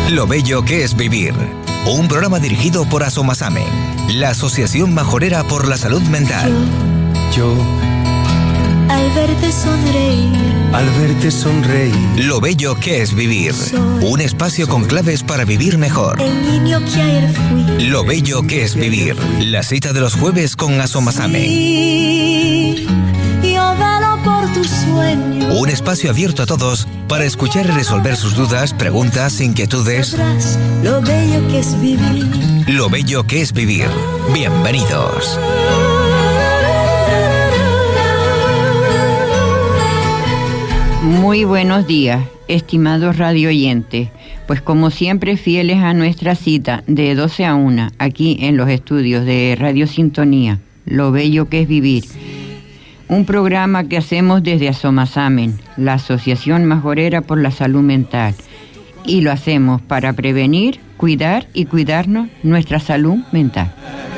Lo bello que es vivir. Un programa dirigido por Asomasame, la Asociación Majorera por la Salud Mental. Yo, al verte sonreír, Lo bello que es vivir. Un espacio con claves para vivir mejor. El niño que ayer fui. Lo bello que es vivir. La cita de los jueves con Asomasame. Sí, yo velo por tus sueños. Un espacio abierto a todos para escuchar y resolver sus dudas, preguntas, inquietudes. Sabrás lo bello que es vivir. Lo bello que es vivir. Bienvenidos. Muy buenos días, estimados radio oyentes. Pues como siempre, fieles a nuestra cita de 12 a 1, aquí en los estudios de Radio Sintonía, Lo bello que es vivir. Un programa que hacemos desde Asomasamen, la Asociación Majorera por la Salud Mental. Y lo hacemos para prevenir, cuidar y cuidarnos nuestra salud mental.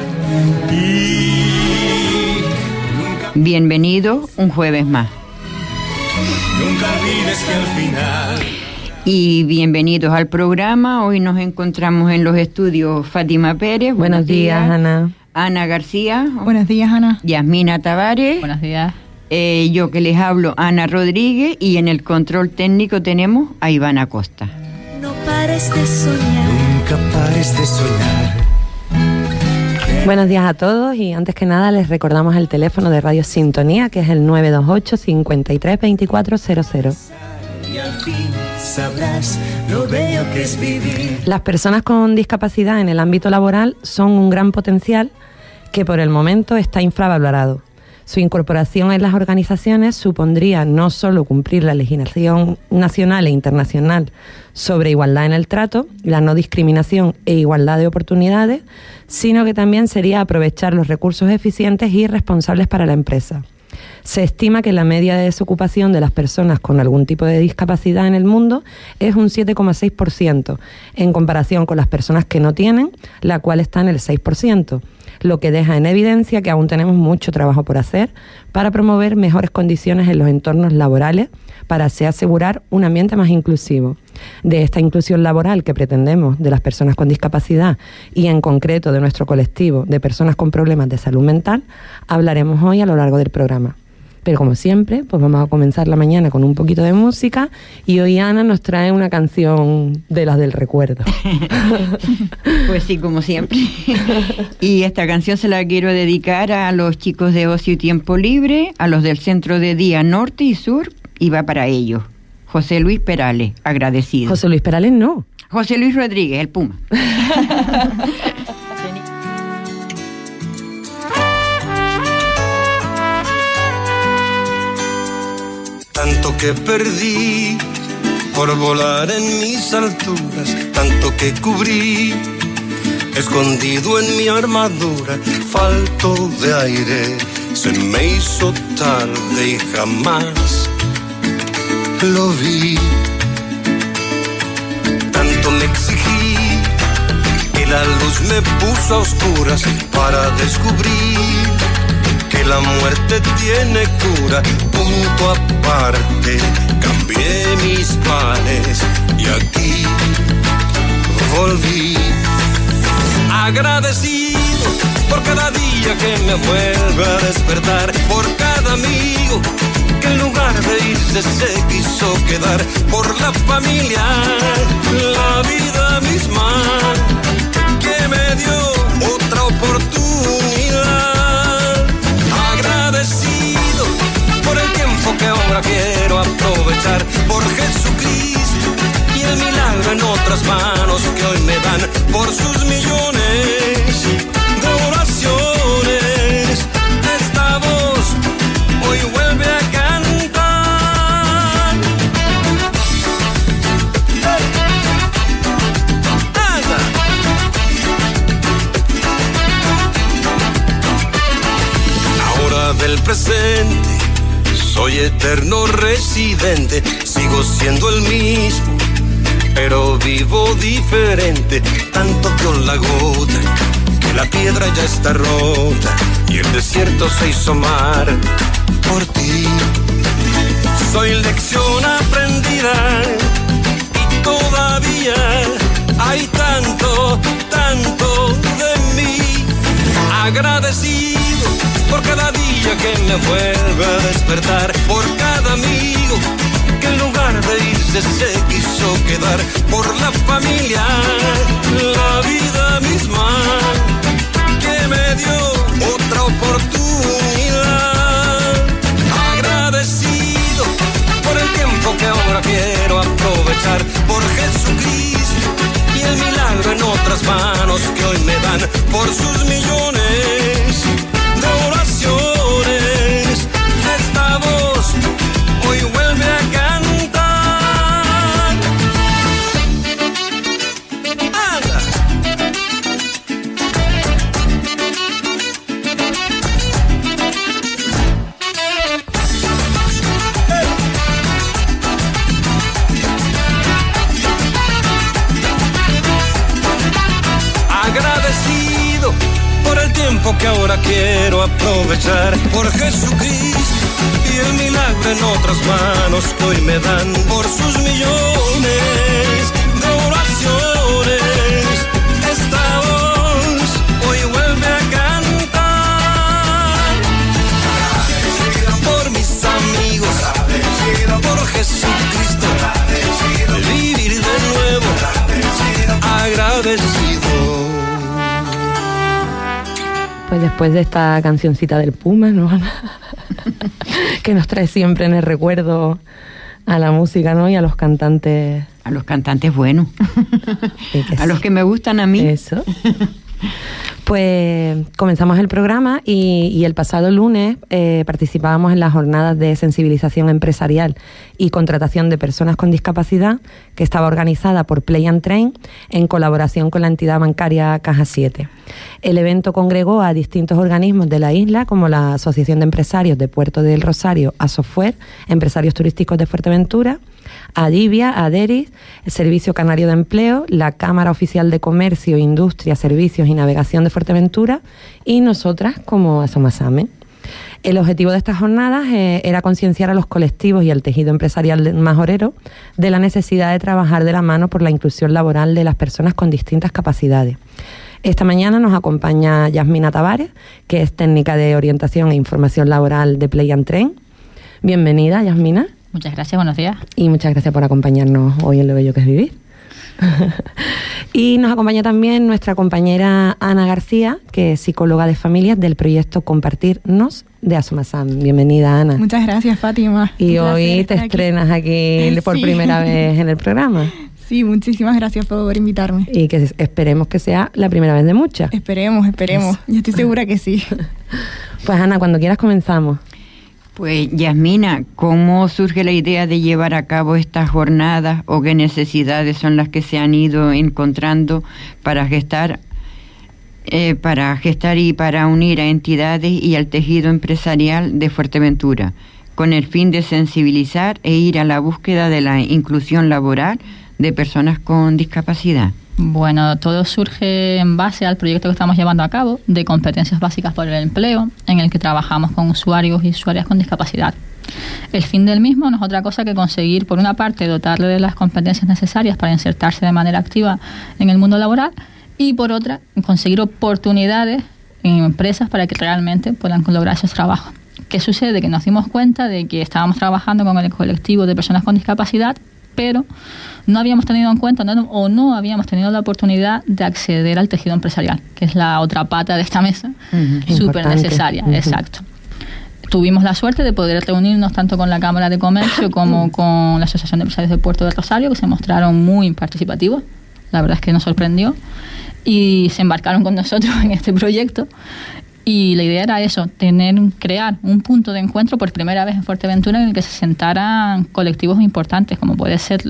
Bienvenido un jueves más. nunca olvides que al final... Y bienvenidos al programa. Hoy nos encontramos en los estudios Fátima Pérez. Buenos días, Ana. Ana García. Buenos días, Ana. Yasmina Tavares. Buenos días. Yo que les hablo, Ana Rodríguez. Y en el control técnico tenemos a Iván Acosta. No pares de soñar. Nunca pares de soñar. Buenos días a todos y antes que nada les recordamos el teléfono de Radio Sintonía, que es el 928 53 2400. Y al fin sabrás lo bello que es vivir. Las personas con discapacidad en el ámbito laboral son un gran potencial que por el momento está infravalorado. Su incorporación en las organizaciones supondría no solo cumplir la legislación nacional e internacional sobre igualdad en el trato, la no discriminación e igualdad de oportunidades, sino que también sería aprovechar los recursos eficientes y responsables para la empresa. Se estima que la media de desocupación de las personas con algún tipo de discapacidad en el mundo es un 7,6%, en comparación con las personas que no tienen, la cual está en el 6%, lo que deja en evidencia que aún tenemos mucho trabajo por hacer para promover mejores condiciones en los entornos laborales para así asegurar un ambiente más inclusivo. De esta inclusión laboral que pretendemos de las personas con discapacidad y en concreto de nuestro colectivo de personas con problemas de salud mental, hablaremos hoy a lo largo del programa. Pero como siempre, pues vamos a comenzar la mañana con un poquito de música y hoy Ana nos trae una canción de las del recuerdo. Pues sí, como siempre. Y esta canción se la quiero dedicar a los chicos de Ocio y Tiempo Libre, a los del Centro de Día Norte y Sur, y va para ellos. José Luis Perales, agradecido. José Luis Perales no. José Luis Rodríguez, el Puma. Tanto que perdí por volar en mis alturas, tanto que cubrí, escondido en mi armadura, falto de aire, se me hizo tarde y jamás lo vi. Tanto me exigí que la luz me puso a oscuras para descubrir que la muerte tiene cura. Punto aparte, cambié mis planes y aquí volví. Agradecido por cada día que me vuelve a despertar, por cada amigo que en lugar de irse se quiso quedar, por la familia, la vida misma que me dio otra oportunidad. Agradecido por el tiempo que ahora quiero aprovechar, por Jesucristo y el milagro en otras manos que hoy me dan, por sus millones de oraciones. Esta voz hoy vuelve a cantar. Ahora del presente soy eterno residente, sigo siendo el mismo, pero vivo diferente. Tanto con la gota que la piedra ya está rota y el desierto se hizo mar por ti. Soy lección aprendida y todavía agradecido por cada día que me vuelve a despertar, por cada amigo que en lugar de irse se quiso quedar, por la familia, la vida misma que me dio otra oportunidad. Agradecido por el tiempo que ahora quiero aprovechar, por Jesucristo y el milagro en otras manos que hoy me dan, por sus millones de oraciones. Esta voz hoy vuelve a cantar. ¡Anda! Agradecido por el tiempo que ahora quiero aprovechar, por Jesucristo y el milagro en otras manos que hoy me dan, por sus millones de oraciones. Esta voz hoy vuelve a cantar. Agradecido por mis amigos, agradecido por Jesucristo, agradecido de vivir de nuevo, agradecido. Pues después de esta cancioncita del Puma, ¿no, Ana? Que nos trae siempre en el recuerdo a la música, ¿no? Y a los cantantes. A los cantantes buenos. Sí, a los que me gustan a mí. Eso. Pues comenzamos el programa y el pasado lunes participábamos en las jornadas de sensibilización empresarial y contratación de personas con discapacidad que estaba organizada por Play and Train en colaboración con la entidad bancaria Caja 7. El evento congregó a distintos organismos de la isla como la Asociación de Empresarios de Puerto del Rosario, ASOFUER, Empresarios Turísticos de Fuerteventura, Adivia, Aderis, el Servicio Canario de Empleo, la Cámara Oficial de Comercio, Industria, Servicios y Navegación de Fuerteventura y nosotras como Asomasame. El objetivo de estas jornadas era concienciar a los colectivos y al tejido empresarial majorero de la necesidad de trabajar de la mano por la inclusión laboral de las personas con distintas capacidades. Esta mañana nos acompaña Yasmina Tavares, que es técnica de orientación e información laboral de Play and Train. Bienvenida, Yasmina. Muchas gracias, buenos días. Y muchas gracias por acompañarnos hoy en Lo Bello que es Vivir. Y nos acompaña también nuestra compañera Ana García, que es psicóloga de familias del proyecto Compartirnos de Asomasam. Bienvenida, Ana. Muchas gracias, Fátima. Y hoy te estrenas aquí por primera vez en el programa. Sí, muchísimas gracias por invitarme. Y que esperemos que sea la primera vez de muchas. Esperemos. Yo estoy segura que sí. Pues Ana, cuando quieras comenzamos. Pues Yasmina, ¿cómo surge la idea de llevar a cabo estas jornadas o qué necesidades son las que se han ido encontrando para gestar y para unir a entidades y al tejido empresarial de Fuerteventura, con el fin de sensibilizar e ir a la búsqueda de la inclusión laboral de personas con discapacidad? Bueno, todo surge en base al proyecto que estamos llevando a cabo de competencias básicas por el empleo, en el que trabajamos con usuarios y usuarias con discapacidad. El fin del mismo no es otra cosa que conseguir, por una parte, dotarle de las competencias necesarias para insertarse de manera activa en el mundo laboral y, por otra, conseguir oportunidades en empresas para que realmente puedan lograr esos trabajos. ¿Qué sucede? Que nos dimos cuenta de que estábamos trabajando con el colectivo de personas con discapacidad, pero no habíamos tenido en cuenta no habíamos tenido la oportunidad de acceder al tejido empresarial, que es la otra pata de esta mesa, súper necesaria. Exacto. Tuvimos la suerte de poder reunirnos tanto con la Cámara de Comercio como con la Asociación de Empresarios de Puerto del Rosario, que se mostraron muy participativos. La verdad es que nos sorprendió y se embarcaron con nosotros en este proyecto. Y la idea era eso, crear un punto de encuentro por primera vez en Fuerteventura en el que se sentaran colectivos importantes, como puede ser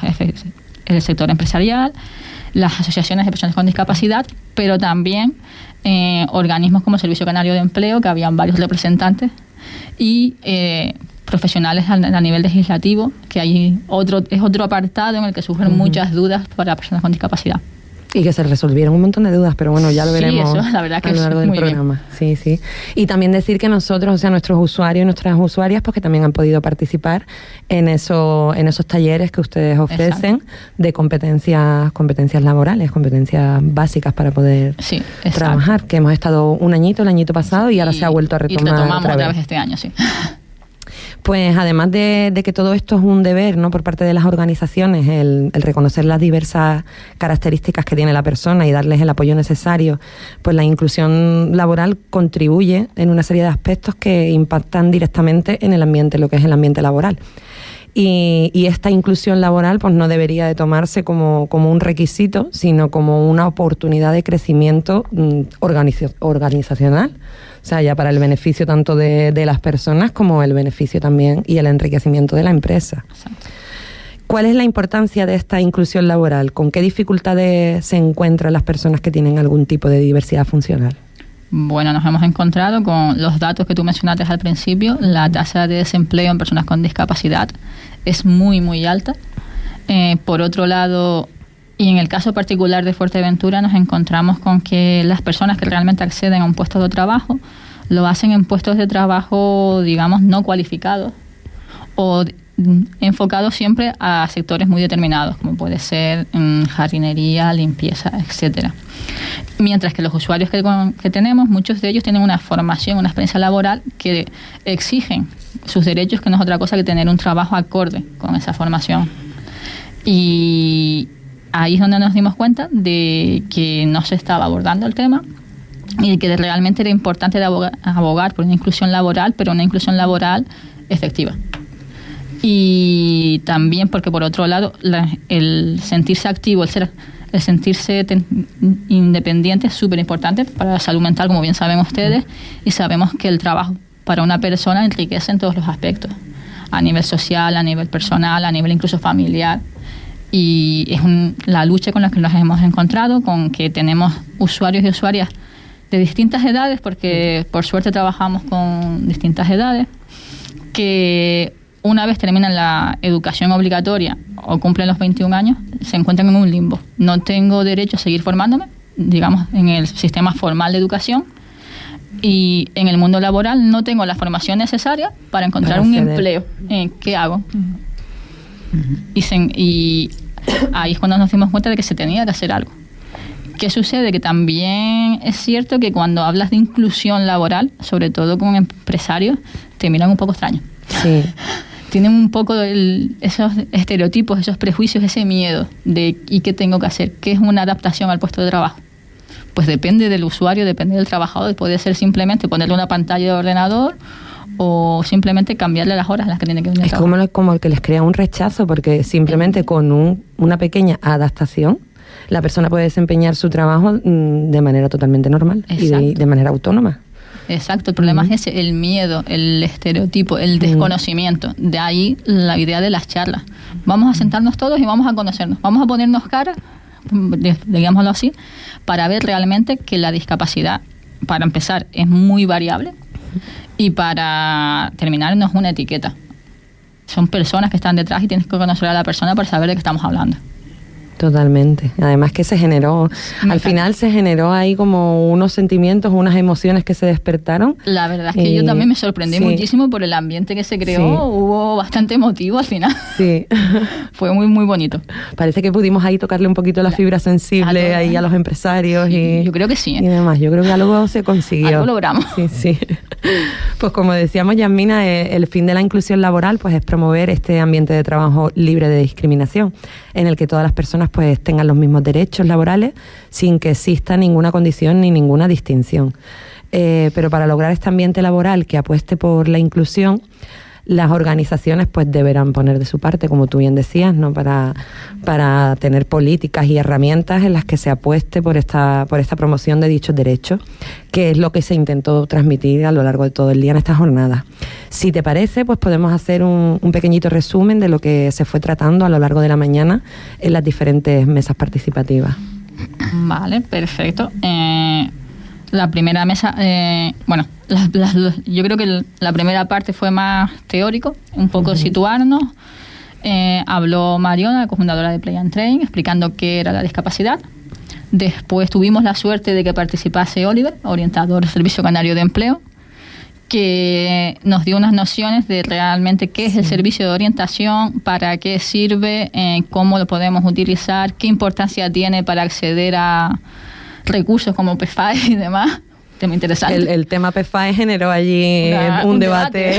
el sector empresarial, las asociaciones de personas con discapacidad, pero también organismos como el Servicio Canario de Empleo, que habían varios representantes, y profesionales a nivel legislativo, que hay otro apartado en el que surgen muchas dudas para personas con discapacidad. Y que se resolvieron un montón de dudas, pero bueno, ya lo veremos eso, la verdad que a lo largo del muy programa. Sí, sí. Y también decir que nosotros, o sea, nuestros usuarios y nuestras usuarias, pues que también han podido participar en esos talleres que ustedes ofrecen. Exacto. De competencias laborales, competencias básicas para poder trabajar, que hemos estado un añito, el añito pasado, y ahora se ha vuelto a retomar. Y retomamos otra vez este año, sí. Pues además de que todo esto es un deber, ¿no?, por parte de las organizaciones, el reconocer las diversas características que tiene la persona y darles el apoyo necesario, pues la inclusión laboral contribuye en una serie de aspectos que impactan directamente en el ambiente, lo que es el ambiente laboral. Y esta inclusión laboral pues no debería de tomarse como un requisito, sino como una oportunidad de crecimiento organizacional. O sea, ya para el beneficio tanto de las personas como el beneficio también y el enriquecimiento de la empresa. Exacto. ¿Cuál es la importancia de esta inclusión laboral? ¿Con qué dificultades se encuentran las personas que tienen algún tipo de diversidad funcional? Bueno, nos hemos encontrado con los datos que tú mencionaste al principio. La tasa de desempleo en personas con discapacidad es muy, muy alta. Por otro lado, y en el caso particular de Fuerteventura, nos encontramos con que las personas que realmente acceden a un puesto de trabajo lo hacen en puestos de trabajo, digamos, no cualificados o enfocados siempre a sectores muy determinados, como puede ser jardinería, limpieza, etcétera. Mientras que los usuarios que tenemos, muchos de ellos tienen una formación, una experiencia laboral que exigen sus derechos, que no es otra cosa que tener un trabajo acorde con esa formación. Y ahí es donde nos dimos cuenta de que no se estaba abordando el tema y de que realmente era importante abogar por una inclusión laboral, pero una inclusión laboral efectiva. Y también porque, por otro lado, el sentirse activo, el sentirse independiente es súper importante para la salud mental, como bien saben ustedes, y sabemos que el trabajo para una persona enriquece en todos los aspectos, a nivel social, a nivel personal, a nivel incluso familiar. Y es la lucha con la que nos hemos encontrado, con que tenemos usuarios y usuarias de distintas edades, porque por suerte trabajamos con distintas edades, que una vez terminan la educación obligatoria o cumplen los 21 años, se encuentran en un limbo. No tengo derecho a seguir formándome, digamos, en el sistema formal de educación, y en el mundo laboral no tengo la formación necesaria para encontrar un empleo. ¿Qué hago? Y ahí es cuando nos dimos cuenta de que se tenía que hacer algo. ¿Qué sucede? Que también es cierto que cuando hablas de inclusión laboral, sobre todo con empresarios, te miran un poco extraño. Sí. Tienen un poco esos estereotipos, esos prejuicios, ese miedo de ¿y qué tengo que hacer? ¿Qué es una adaptación al puesto de trabajo? Pues depende del usuario, depende del trabajador. Puede ser simplemente ponerle una pantalla de ordenador o simplemente cambiarle las horas a las que tiene que venir. Es como el que les crea un rechazo, porque simplemente con una pequeña adaptación la persona puede desempeñar su trabajo de manera totalmente normal. Exacto. Y de manera autónoma. Exacto, el problema es ese, el miedo, el estereotipo, el desconocimiento. De ahí la idea de las charlas. Vamos a sentarnos todos y vamos a conocernos. Vamos a ponernos cara, digámoslo así, para ver realmente que la discapacidad, para empezar, es muy variable, y para terminar no es una etiqueta. Son personas que están detrás y tienes que conocer a la persona para saber de qué estamos hablando. Totalmente. Además que al final se generó ahí como unos sentimientos, unas emociones que se despertaron. La verdad es que yo también me sorprendí muchísimo por el ambiente que se creó. Sí. Hubo bastante emotivo al final. Sí. Fue muy, muy bonito. Parece que pudimos ahí tocarle un poquito la fibra sensible ahí a los empresarios. Sí, yo creo que sí. Y demás. Yo creo que algo se consiguió. Algo logramos. Sí, sí. Pues como decíamos, Yasmina, el fin de la inclusión laboral pues es promover este ambiente de trabajo libre de discriminación, en el que todas las personas pues tengan los mismos derechos laborales sin que exista ninguna condición ni ninguna distinción. Pero para lograr este ambiente laboral que apueste por la inclusión, las organizaciones pues deberán poner de su parte, como tú bien decías, ¿no? Para tener políticas y herramientas en las que se apueste por esta promoción de dichos derechos, que es lo que se intentó transmitir a lo largo de todo el día en esta jornada. Si te parece, pues podemos hacer un pequeñito resumen de lo que se fue tratando a lo largo de la mañana en las diferentes mesas participativas. Vale, perfecto. La primera mesa, yo creo que la primera parte fue más teórico, un poco situarnos. Habló Mariona, cofundadora de Play and Train, explicando qué era la discapacidad. Después tuvimos la suerte de que participase Oliver, orientador del Servicio Canario de Empleo, que nos dio unas nociones de realmente qué es el servicio de orientación, para qué sirve, cómo lo podemos utilizar, qué importancia tiene para acceder a recursos como PFAE y demás. Tema interesante. El tema PFAE generó allí un debate.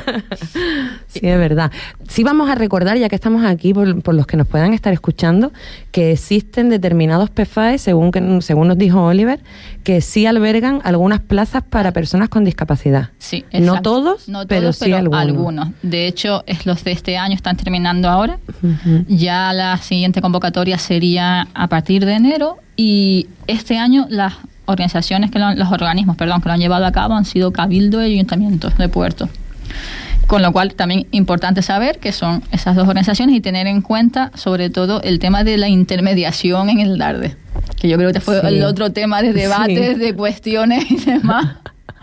Sí, es verdad. Sí, vamos a recordar, ya que estamos aquí, por los que nos puedan estar escuchando, que existen determinados PFAE, según nos dijo Oliver, que sí albergan algunas plazas para personas con discapacidad. Sí, exacto. No todos, pero sí algunos. De hecho, los de este año están terminando ahora. Uh-huh. Ya la siguiente convocatoria sería a partir de enero, y este año los organismos que lo han llevado a cabo han sido Cabildo y Ayuntamientos de Puerto. Con lo cual, también importante saber que son esas dos organizaciones y tener en cuenta, sobre todo, el tema de la intermediación en el DARDE, que yo creo que fue el otro tema de debates, de cuestiones y demás,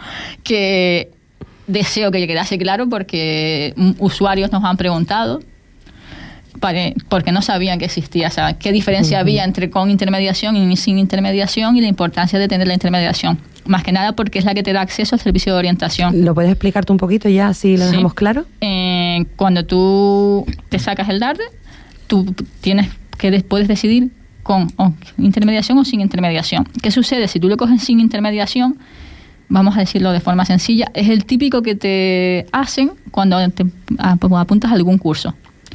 que deseo que quedase claro, porque usuarios nos han preguntado porque no sabían que existía, o sea, qué diferencia había entre con intermediación y sin intermediación, y la importancia de tener la intermediación. Más que nada porque es la que te da acceso al servicio de orientación. ¿Lo puedes explicarte un poquito ya, así lo dejamos claro? Cuando tú te sacas el DARDE, tú puedes decidir con intermediación o sin intermediación. ¿Qué sucede? Si tú lo coges sin intermediación, vamos a decirlo de forma sencilla, es el típico que te hacen cuando te apuntas a algún curso.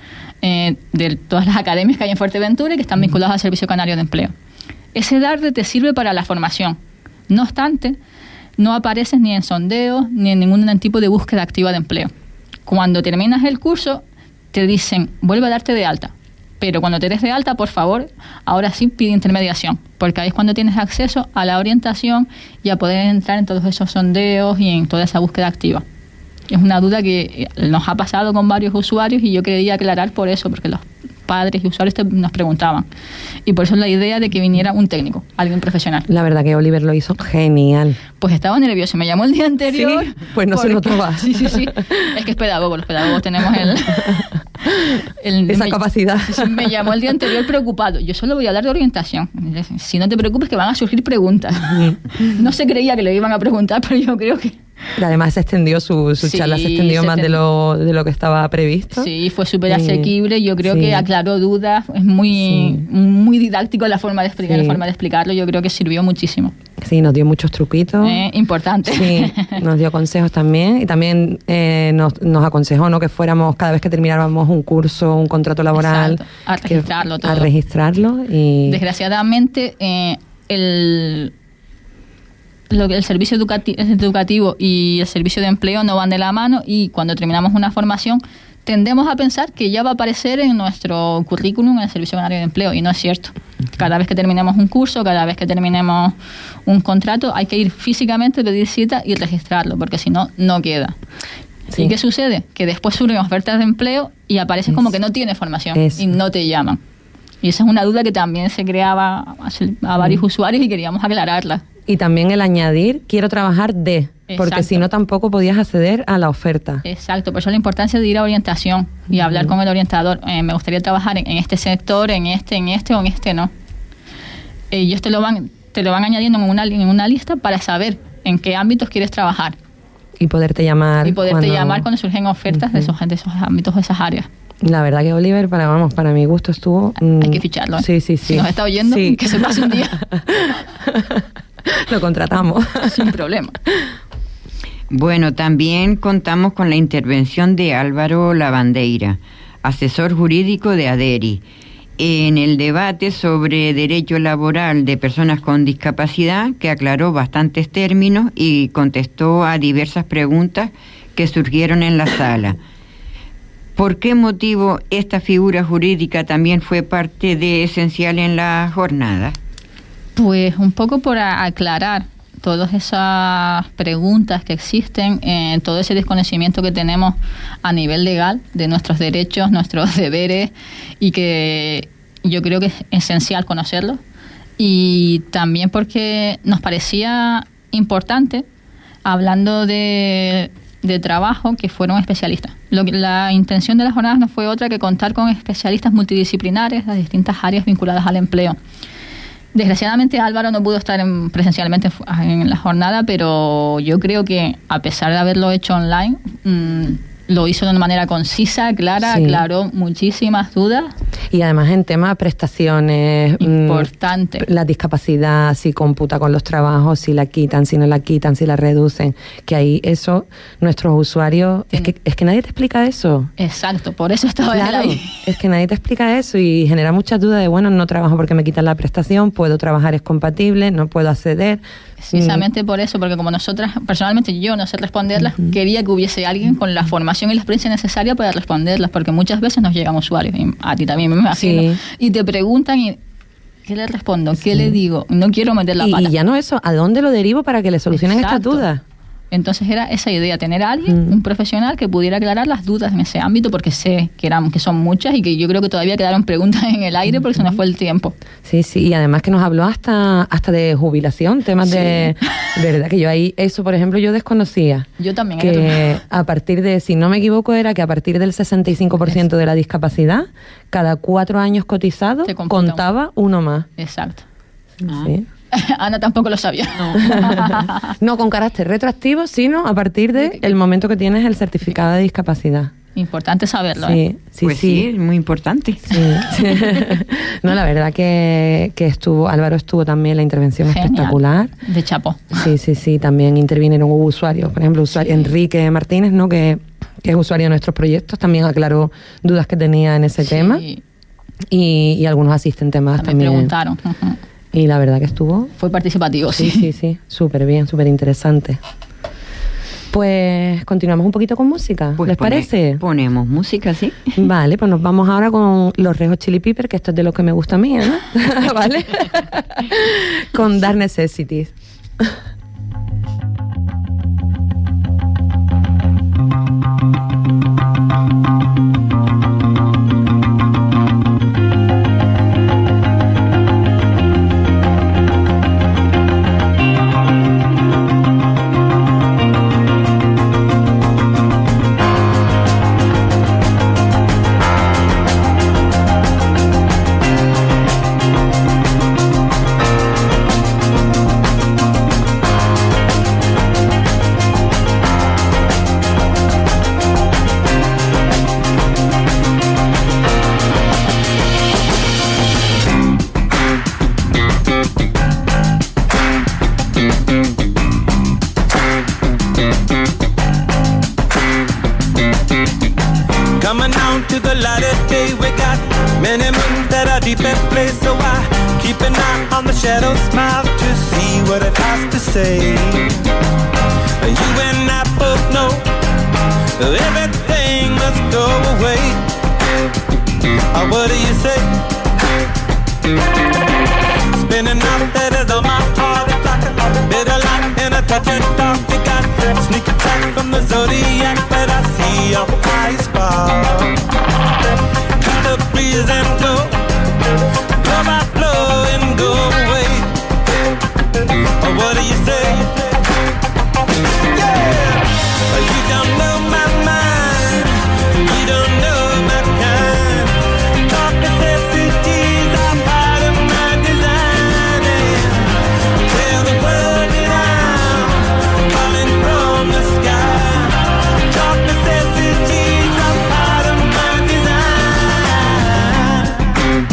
De todas las academias que hay en Fuerteventura y que están vinculadas al Servicio Canario de Empleo. Ese DARDE te sirve para la formación. No obstante, no apareces ni en sondeos ni en ningún tipo de búsqueda activa de empleo. Cuando terminas el curso, te dicen, vuelve a darte de alta. Pero cuando te des de alta, por favor, ahora sí pide intermediación, porque ahí es cuando tienes acceso a la orientación y a poder entrar en todos esos sondeos y en toda esa búsqueda activa. Es una duda que nos ha pasado con varios usuarios, y yo quería aclarar por eso, porque los padres y usuarios nos preguntaban. Y por eso es la idea de que viniera un técnico, alguien profesional. La verdad que Oliver lo hizo genial. Pues estaba nervioso, me llamó el día anterior. ¿Sí? Pues no se notaba. Sí. Es que es pedagogo, los pedagogos tenemos esa capacidad. Me llamó el día anterior preocupado. Yo solo voy a hablar de orientación. Si no te preocupes, que van a surgir preguntas. No se creía que le iban a preguntar, pero yo creo que... Y además se extendió su charla, se extendió más de lo que estaba previsto. Sí, fue súper asequible. Yo creo que aclaró dudas. Es muy didáctico la forma de explicar, la forma de explicarlo. Yo creo que sirvió muchísimo. Sí, nos dio muchos truquitos. Importante. Sí, nos dio consejos también. Y también nos aconsejó, ¿no?, que fuéramos, cada vez que termináramos un curso, un contrato laboral, a registrarlo todo. A registrarlo. Y... Desgraciadamente, el servicio educativo y el servicio de empleo no van de la mano, y cuando terminamos una formación tendemos a pensar que ya va a aparecer en nuestro currículum en el Servicio Canario de Empleo, y no es cierto. Cada vez que terminemos un curso, cada vez que terminemos un contrato, hay que ir físicamente, pedir cita y registrarlo, porque si no, no queda. Sí. ¿Y qué sucede? Que después surgen ofertas de empleo y aparece como que no tiene formación y no te llaman. Y esa es una duda que también se creaba a varios usuarios y queríamos aclararla. Y también el añadir, quiero trabajar de, porque si no tampoco podías acceder a la oferta. Exacto, por eso la importancia de ir a orientación y hablar con el orientador. Me gustaría trabajar en este sector, en este o en este no. Ellos te lo van añadiendo en una lista para saber en qué ámbitos quieres trabajar. Y poderte llamar. Cuando surgen ofertas de esos ámbitos, de esas áreas. La verdad que Oliver, para mi gusto estuvo... Hay que ficharlo. Sí. Si nos está oyendo, que se pase un día. Lo contratamos. Sin problema. Bueno, también contamos con la intervención de Álvaro Lavandeira, asesor jurídico de ADERI, en el debate sobre derecho laboral de personas con discapacidad, que aclaró bastantes términos y contestó a diversas preguntas que surgieron en la sala. ¿Por qué motivo esta figura jurídica también fue parte esencial en la jornada? Pues un poco por aclarar todas esas preguntas que existen, todo ese desconocimiento que tenemos a nivel legal de nuestros derechos, nuestros deberes, y que yo creo que es esencial conocerlos. Y también porque nos parecía importante, hablando de trabajo, que fueron especialistas. La intención de las jornadas no fue otra que contar con especialistas multidisciplinares de distintas áreas vinculadas al empleo. Desgraciadamente Álvaro no pudo estar presencialmente en la jornada, pero yo creo que a pesar de haberlo hecho online, lo hizo de una manera concisa, clara, Sí. aclaró muchísimas dudas. Y además en temas de prestaciones, Importante. la discapacidad, si computa con los trabajos, si la quitan, si no la quitan, si la reducen, que ahí eso, nuestros usuarios, es que nadie te explica eso. Exacto, por eso estaba él Claro, ahí. es que nadie te explica eso y genera muchas dudas de, bueno, no trabajo porque me quitan la prestación, puedo trabajar, es compatible, no puedo acceder. Precisamente por eso, porque como nosotras, personalmente yo no sé responderlas, quería que hubiese alguien con la formación y la experiencia necesaria para responderlas, porque muchas veces nos llegan usuarios, y a ti también me imagino, Sí. y te preguntan y ¿qué le respondo? ¿Qué le digo? No quiero meter la pata. Y ya no eso, ¿a dónde lo derivo para que le solucionen estas Exacto. dudas? Entonces era esa idea, tener a alguien, un profesional que pudiera aclarar las dudas en ese ámbito, porque sé que son muchas y que yo creo que todavía quedaron preguntas en el aire porque se nos fue el tiempo. Sí, sí, y además que nos habló hasta de jubilación, temas de verdad, que yo ahí, eso por ejemplo yo desconocía. Yo también. Que a partir de, si no me equivoco, era que a partir del 65% de la discapacidad, cada 4 años cotizados Te computa contaba uno más. Exacto. Sí. Ana tampoco lo sabía. No con carácter retroactivo, sino a partir del momento que tienes el certificado de discapacidad. Importante saberlo. ¿eh? Sí, sí, Pues sí, es muy importante. Sí. No, la verdad que Álvaro estuvo también, la intervención Genial. espectacular. De chapo. Sí, también intervinieron usuarios, por ejemplo, Enrique Martínez, ¿no? que es usuario de nuestros proyectos, también aclaró dudas que tenía en ese tema y algunos asistentes más También también. preguntaron. Ujú. Y la verdad que estuvo... Fue participativo, sí. Sí, súper bien, súper interesante. Pues continuamos un poquito con música, Pues ¿les parece? Ponemos música, ¿sí? Vale, pues nos vamos ahora con los Red Hot Chili Peppers, que esto es de lo que me gusta a mí, ¿no? ¿Vale? Con Dark Necessities. Coming down to the light of day, we got many moons that are deep at play. So I keep an eye on the shadow smile to see what it has to say. You and I both know everything must go away. What do you say? Spinning out that is on my heart. It's like a bitter light and a touch of dark. You got sneak attack from the zodiac, but I see your eyes spark. Cut the breeze and go, blow by blow and go away. What do you say? Yeah, you don't know my mind, you don't know my kind. Talk necessities are part of my design. And tell the world that I'm falling from the sky. Talk necessities are part of my design.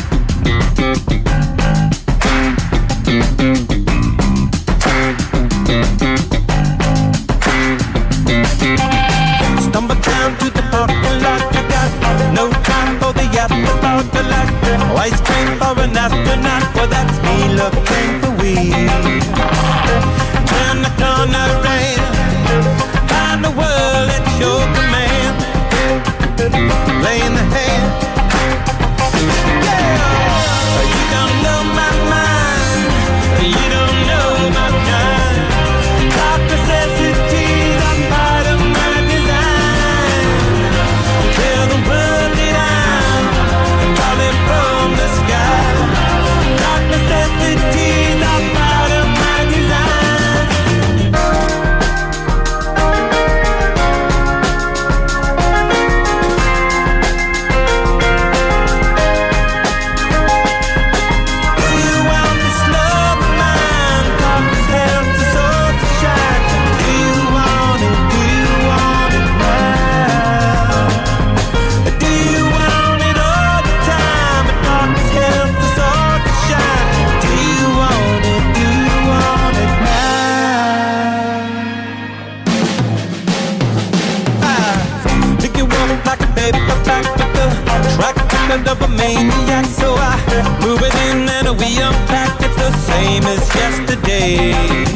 kind of a maniac, so I move it in and we unpack. It's the same as yesterday.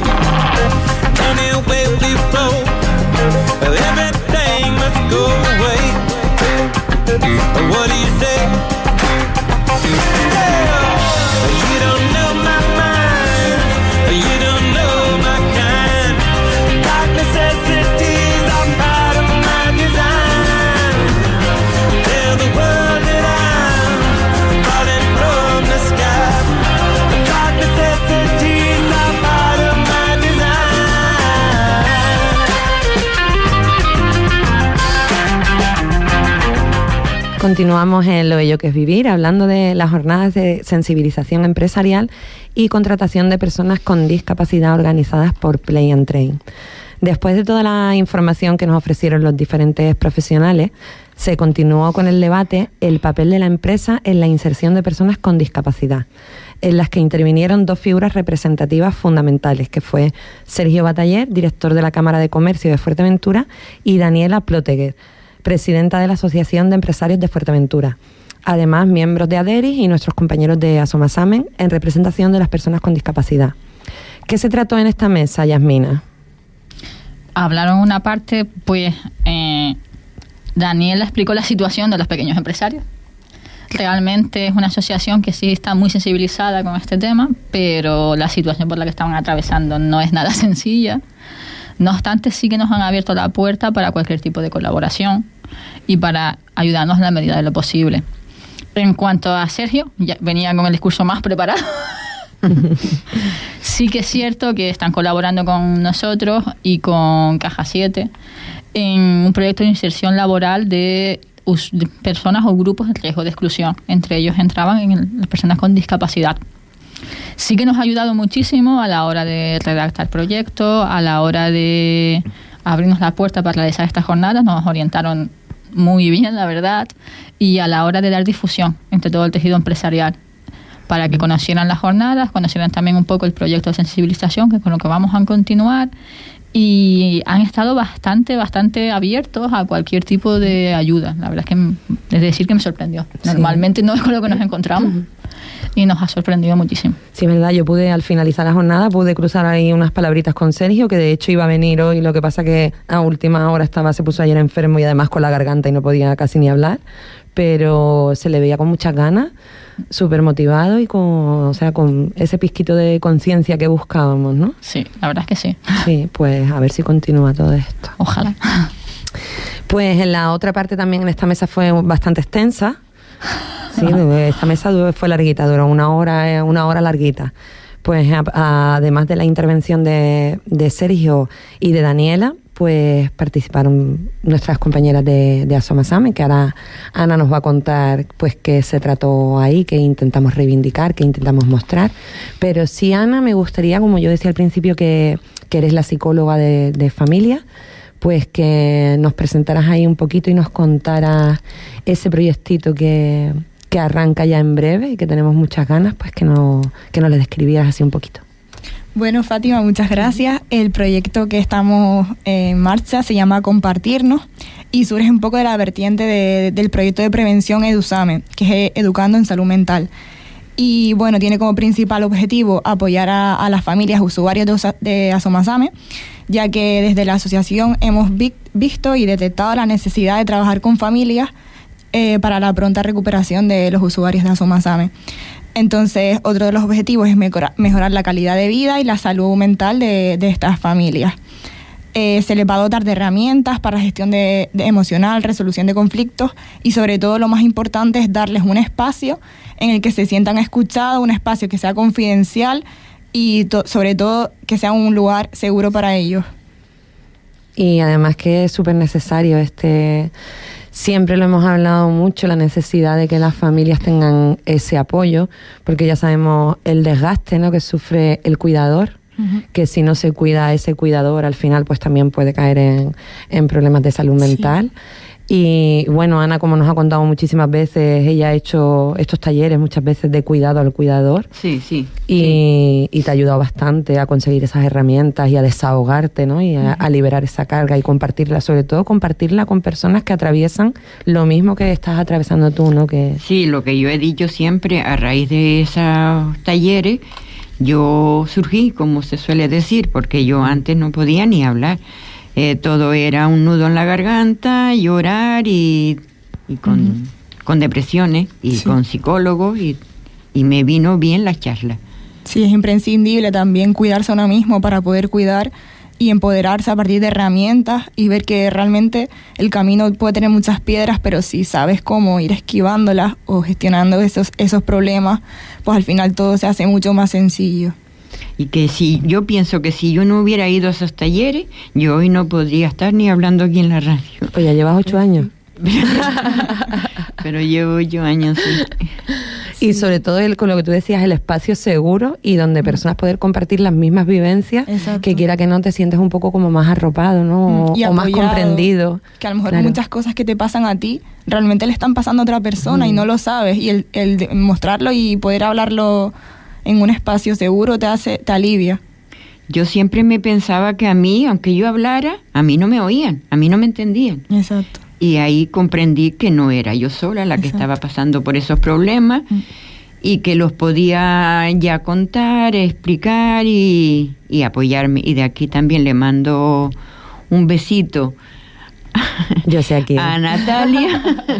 Anyway we flow, everything must go away. What do you say? Yeah. You don't know my mind, you don't know my kind. Dark necessities are part of my design. Tell the world that I'm falling from the sky. Dark necessities are part of my design. Continuamos en Lo Bello que es Vivir, hablando de las jornadas de sensibilización empresarial y contratación de personas con discapacidad organizadas por Play and Train. Después de toda la información que nos ofrecieron los diferentes profesionales, se continuó con el debate el papel de la empresa en la inserción de personas con discapacidad, en las que intervinieron dos figuras representativas fundamentales, que fue Sergio Bataller, director de la Cámara de Comercio de Fuerteventura, y Daniela Ploteguer, presidenta de la Asociación de Empresarios de Fuerteventura. Además, miembros de ADERIS y nuestros compañeros de Asomasamen en representación de las personas con discapacidad. ¿Qué se trató en esta mesa, Yasmina? Hablaron una parte, pues Daniela explicó la situación de los pequeños empresarios. Realmente es una asociación que sí está muy sensibilizada con este tema, pero la situación por la que estaban atravesando no es nada sencilla. No obstante, sí que nos han abierto la puerta para cualquier tipo de colaboración y para ayudarnos en la medida de lo posible. En cuanto a Sergio, ya venía con el discurso más preparado. Sí que es cierto que están colaborando con nosotros y con Caja 7 en un proyecto de inserción laboral de personas o grupos en riesgo de exclusión. Entre ellos entraban las personas con discapacidad. Sí que nos ha ayudado muchísimo a la hora de redactar proyectos, a la hora de abrirnos la puerta para realizar estas jornadas. Nos orientaron muy bien, la verdad, y a la hora de dar difusión entre todo el tejido empresarial, para que conocieran las jornadas, conocieran también un poco el proyecto de sensibilización, que es con lo que vamos a continuar, y han estado bastante abiertos a cualquier tipo de ayuda. La verdad es que es decir que me sorprendió. Normalmente no es con lo que nos encontramos. Y nos ha sorprendido muchísimo. Sí, verdad, yo pude, al finalizar la jornada, pude cruzar ahí unas palabritas con Sergio, que de hecho iba a venir hoy, lo que pasa que a última hora se puso ayer enfermo y además con la garganta y no podía casi ni hablar, pero se le veía con muchas ganas, súper motivado y con ese pizquito de conciencia que buscábamos, ¿no? Sí, la verdad es que sí. Sí, pues a ver si continúa todo esto. Ojalá. Pues en la otra parte también, en esta mesa fue bastante extensa. Sí, esta mesa fue larguita, duró una hora larguita. Pues además de la intervención de Sergio y de Daniela, pues participaron nuestras compañeras de Asomasamen, que ahora Ana nos va a contar pues qué se trató ahí, qué intentamos reivindicar, qué intentamos mostrar. Pero sí, Ana, me gustaría, como yo decía al principio, que eres la psicóloga de familia, pues que nos presentaras ahí un poquito y nos contaras ese proyectito que arranca ya en breve y que tenemos muchas ganas, pues que nos le describieras así un poquito. Bueno, Fátima, muchas gracias. El proyecto que estamos en marcha se llama Compartirnos y surge un poco de la vertiente del proyecto de prevención EduSamen, que es Educando en Salud Mental. Y bueno, tiene como principal objetivo apoyar a las familias usuarias de Asomasamen, ya que desde la asociación hemos visto y detectado la necesidad de trabajar con familias para la pronta recuperación de los usuarios de Asomasamen. Entonces, otro de los objetivos es mejorar la calidad de vida y la salud mental de estas familias. Se les va a dotar de herramientas para gestión de emocional, resolución de conflictos y sobre todo lo más importante es darles un espacio en el que se sientan escuchados, un espacio que sea confidencial y sobre todo que sea un lugar seguro para ellos. Y además que es súper necesario siempre lo hemos hablado mucho, la necesidad de que las familias tengan ese apoyo, porque ya sabemos el desgaste, ¿no?, que sufre el cuidador, que si no se cuida a ese cuidador, al final pues también puede caer en problemas de salud mental. Y bueno, Ana, como nos ha contado muchísimas veces, ella ha hecho estos talleres muchas veces de cuidado al cuidador. Sí. Y te ha ayudado bastante a conseguir esas herramientas y a desahogarte, ¿no? Y a liberar esa carga y compartirla, sobre todo compartirla con personas que atraviesan lo mismo que estás atravesando tú, ¿no? Sí, lo que yo he dicho siempre, a raíz de esos talleres, yo surgí, como se suele decir, porque yo antes no podía ni hablar. Todo era un nudo en la garganta, llorar y con depresiones y con psicólogos y me vino bien la charla. Sí, es imprescindible también cuidarse a uno mismo para poder cuidar y empoderarse a partir de herramientas y ver que realmente el camino puede tener muchas piedras, pero si sabes cómo ir esquivándolas o gestionando esos problemas, pues al final todo se hace mucho más sencillo. Y que yo pienso que si yo no hubiera ido a esos talleres, yo hoy no podría estar ni hablando aquí en la radio. Pues ya llevas 8 años. Pero llevo 8 años, sí. Y sobre todo con lo que tú decías, el espacio seguro y donde personas poder compartir las mismas vivencias. Exacto. Que quiera que no te sientes un poco como más arropado, ¿no? Y o más comprendido. Que a lo mejor muchas cosas que te pasan a ti realmente le están pasando a otra persona y no lo sabes. Y el mostrarlo y poder hablarlo en un espacio seguro te alivia. Yo siempre me pensaba que a mí, aunque yo hablara, a mí no me oían, a mí no me entendían. Exacto. Y ahí comprendí que no era yo sola la que estaba pasando por esos problemas y que los podía ya contar, explicar y apoyarme. Y de aquí también le mando un besito yo sé a quién. A Natalia,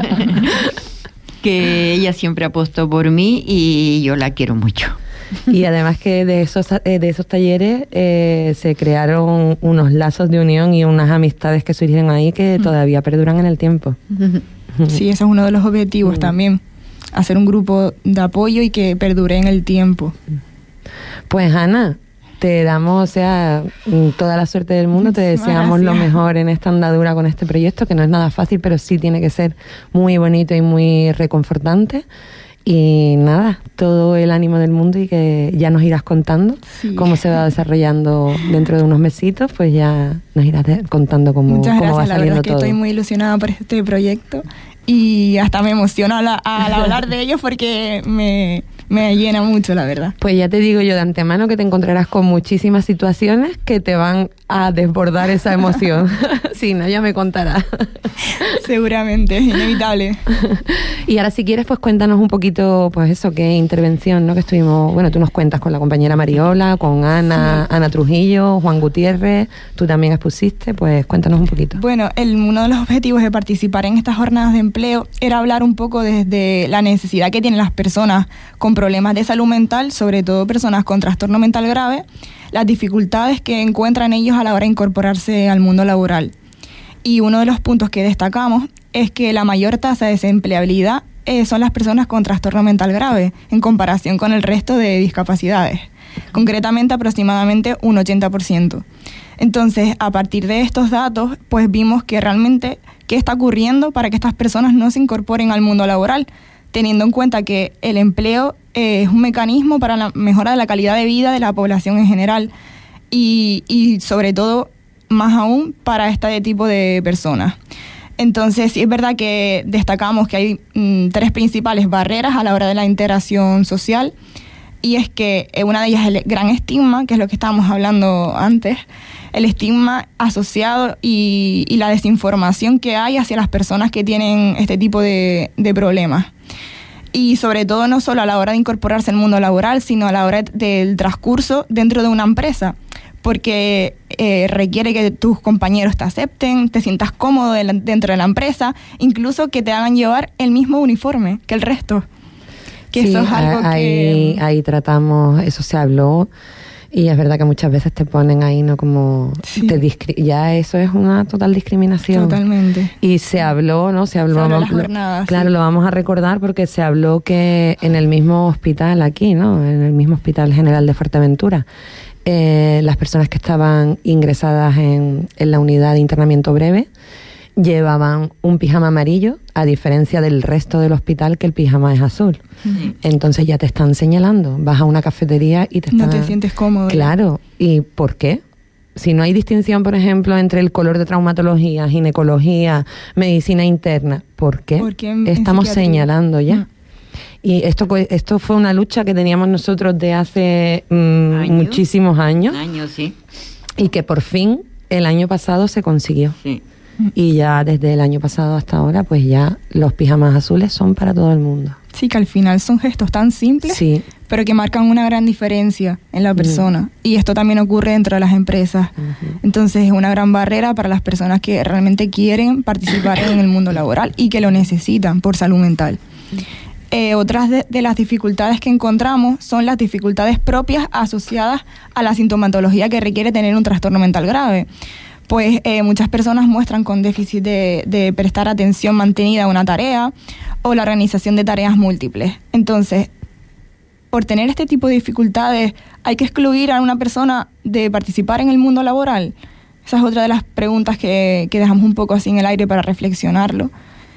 que ella siempre apostó por mí y yo la quiero mucho. Y además que de esos talleres se crearon unos lazos de unión y unas amistades que surgieron ahí que todavía perduran en el tiempo. Sí, ese es uno de los objetivos también, hacer un grupo de apoyo y que perdure en el tiempo. Pues Ana, te damos toda la suerte del mundo, te deseamos lo mejor en esta andadura con este proyecto, que no es nada fácil, pero sí tiene que ser muy bonito y muy reconfortante. Y nada, todo el ánimo del mundo y que ya nos irás contando cómo se va desarrollando dentro de unos mesitos, pues ya nos irás contando cómo va saliendo todo. Muchas gracias, la verdad es que estoy muy ilusionada por este proyecto y hasta me emociono al hablar de ellos porque me llena mucho, la verdad. Pues ya te digo yo de antemano que te encontrarás con muchísimas situaciones que te van a desbordar esa emoción. Sí, no, ya me contarás. Seguramente, es inevitable. Y ahora si quieres, pues cuéntanos un poquito, pues eso, qué intervención, ¿no? Que estuvimos, bueno, tú nos cuentas con la compañera Mariola, con Ana Trujillo, Juan Gutiérrez, tú también expusiste, pues cuéntanos un poquito. Bueno, uno de los objetivos de participar en estas jornadas de empleo era hablar un poco desde la necesidad que tienen las personas con problemas de salud mental, sobre todo personas con trastorno mental grave, las dificultades que encuentran ellos a la hora de incorporarse al mundo laboral. Y uno de los puntos que destacamos es que la mayor tasa de desempleabilidad son las personas con trastorno mental grave en comparación con el resto de discapacidades, concretamente aproximadamente un 80%. Entonces, a partir de estos datos, pues vimos que realmente qué está ocurriendo para que estas personas no se incorporen al mundo laboral, teniendo en cuenta que el empleo es un mecanismo para la mejora de la calidad de vida de la población en general y sobre todo, más aún, para este tipo de personas. Entonces, sí es verdad que destacamos que hay 3 principales barreras a la hora de la integración social, y es que una de ellas es el gran estigma, que es lo que estábamos hablando antes, el estigma asociado y la desinformación que hay hacia las personas que tienen este tipo de problemas. Y sobre todo no solo a la hora de incorporarse al mundo laboral, sino a la hora del transcurso dentro de una empresa, porque requiere que tus compañeros te acepten, te sientas cómodo dentro de la empresa, incluso que te hagan llevar el mismo uniforme que el resto. Que sí, eso es algo ahí tratamos, eso se habló, y es verdad que muchas veces te ponen ahí, ¿no? Como ya eso es una total discriminación. Totalmente. Y se habló, ¿no? Se habló las jornadas. Claro, lo vamos a recordar porque se habló que en el mismo hospital aquí, ¿no? En el mismo Hospital General de Fuerteventura, las personas que estaban ingresadas en la unidad de internamiento breve llevaban un pijama amarillo, a diferencia del resto del hospital, que el pijama es azul. Entonces ya te están señalando. Vas a una cafetería y te están... No te sientes cómodo. Claro. ¿Y por qué? si no hay distinción, por ejemplo, entre el color de traumatología, ginecología, medicina interna, ¿por qué estamos señalando ya? Y esto fue una lucha que teníamos nosotros de hace muchísimos años. Sí. Y que por fin el año pasado se consiguió. Sí. Y ya desde el año pasado hasta ahora, pues ya los pijamas azules son para todo el mundo. Sí, que al final son gestos tan simples, sí, pero que marcan una gran diferencia en la persona. Y esto también ocurre dentro de las empresas. Entonces es una gran barrera para las personas que realmente quieren participar en el mundo laboral y que lo necesitan por salud mental. Otras de las dificultades que encontramos son las dificultades propias asociadas a la sintomatología que requiere tener un trastorno mental grave. Pues muchas personas muestran con déficit de prestar atención mantenida a una tarea o la organización de tareas múltiples. Entonces, por tener este tipo de dificultades, ¿hay que excluir a una persona de participar en el mundo laboral? Esa es otra de las preguntas que dejamos un poco así en el aire para reflexionarlo.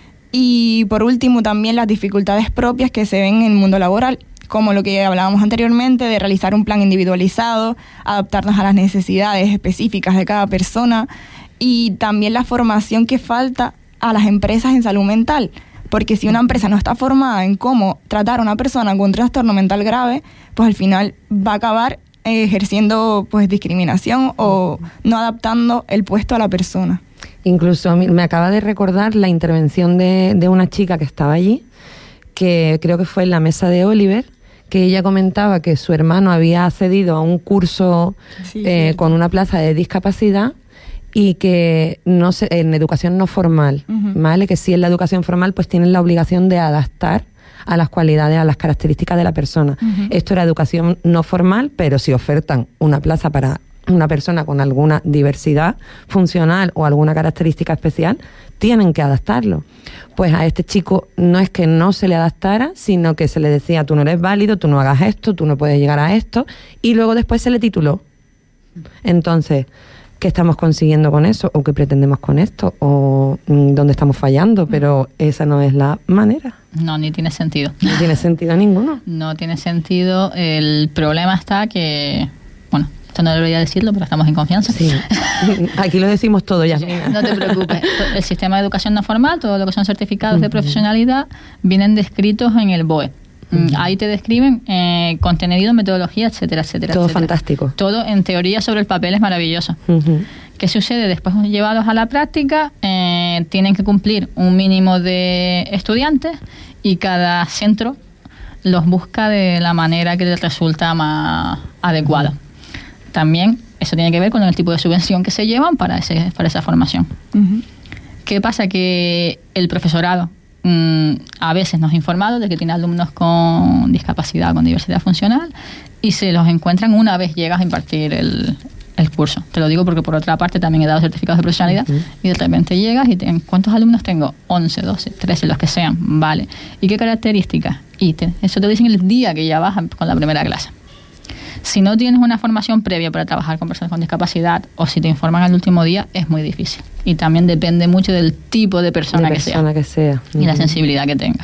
Y por último, también las dificultades propias que se ven en el mundo laboral, como lo que hablábamos anteriormente, de realizar un plan individualizado, adaptarnos a las necesidades específicas de cada persona, y también la formación que falta a las empresas en salud mental, porque si una empresa no está formada en cómo tratar a una persona con un trastorno mental grave, pues al final va a acabar ejerciendo pues discriminación o no adaptando el puesto a la persona. Incluso me acaba de recordar la intervención de una chica que estaba allí, que creo que fue en la mesa de Oliver, que ella comentaba que su hermano había accedido a un curso con una plaza de discapacidad y que no en educación no formal, ¿vale? Que sí en la educación formal pues tienen la obligación de adaptar a las cualidades, a las características de la persona. Esto era educación no formal, pero si ofertan una plaza para una persona con alguna diversidad funcional o alguna característica especial, tienen que adaptarlo. Pues a este chico no es que no se le adaptara, sino que se le decía, tú no eres válido, tú no hagas esto, tú no puedes llegar a esto, y luego después se le tituló. Entonces, ¿qué estamos consiguiendo con eso? ¿O qué pretendemos con esto? ¿O dónde estamos fallando? Pero esa no es la manera. No, ni tiene sentido. No tiene sentido ninguno. No tiene sentido. El problema está que, bueno, esto no debería decirlo, pero estamos en confianza. Sí. Aquí lo decimos todo ya. No te preocupes. El sistema de educación no formal, todo lo que son certificados de profesionalidad, vienen descritos en el BOE. Ahí te describen contenido, metodología, etcétera, etcétera. Todo etcétera. fantástico. Todo en teoría sobre el papel es maravilloso. ¿Qué sucede? Después, llevados a la práctica, tienen que cumplir un mínimo de estudiantes y cada centro los busca de la manera que les resulta más adecuada. También eso tiene que ver con el tipo de subvención que se llevan para esa formación. ¿Qué pasa? Que el profesorado a veces nos ha informado de que tiene alumnos con discapacidad, con diversidad funcional, y se los encuentran una vez llegas a impartir el curso. Te lo digo porque por otra parte también he dado certificados de profesionalidad y de repente llegas y ¿cuántos alumnos tengo? 11, 12, 13, los que sean. Vale. ¿Y qué características? Eso te dicen el día que ya vas con la primera clase. Si no tienes una formación previa para trabajar con personas con discapacidad o si te informan al último día, es muy difícil. Y también depende mucho del tipo de persona que sea. Y la sensibilidad que tenga.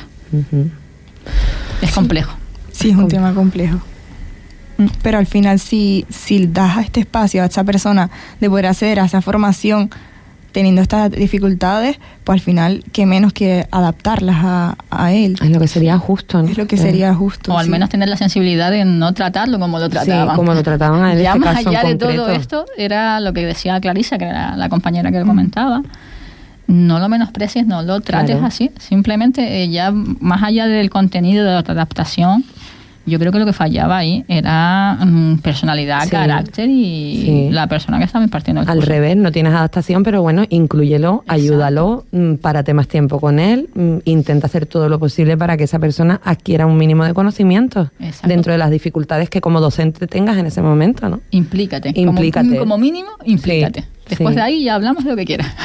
Es complejo. Sí, es un tema complejo. Pero al final, si das a este espacio a esa persona de poder acceder a esa formación teniendo estas dificultades, pues al final, qué menos que adaptarlas a él. Es lo que sería justo, ¿no? Es lo que sería justo. O al menos tener la sensibilidad de no tratarlo como lo trataban. Sí, como lo trataban a él. Ya este más caso allá de concreto. todo esto, era lo que decía Clarisa, que era la compañera que lo comentaba. No lo menosprecies, no lo trates así. Simplemente, ya más allá del contenido de la adaptación, yo creo que lo que fallaba ahí era personalidad, carácter y la persona que estaba impartiendo el curso. Al revés, no tienes adaptación, pero bueno, inclúyelo, ayúdalo, párate más tiempo con él, intenta hacer todo lo posible para que esa persona adquiera un mínimo de conocimiento dentro de las dificultades que como docente tengas en ese momento, ¿no? Implícate. Como mínimo, implícate. Después de ahí ya hablamos de lo que quieras.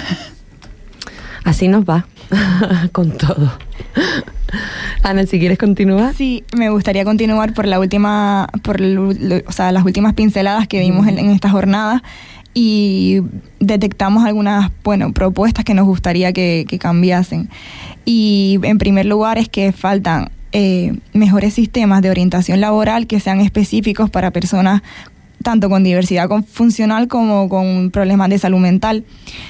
Así nos va con todo. Ana, si quieres continuar. Sí, me gustaría continuar por las últimas pinceladas que vimos en esta jornada y detectamos algunas, propuestas que nos gustaría que cambiasen. Y en primer lugar es que faltan mejores sistemas de orientación laboral que sean específicos para personas tanto con diversidad funcional como con problemas de salud mental.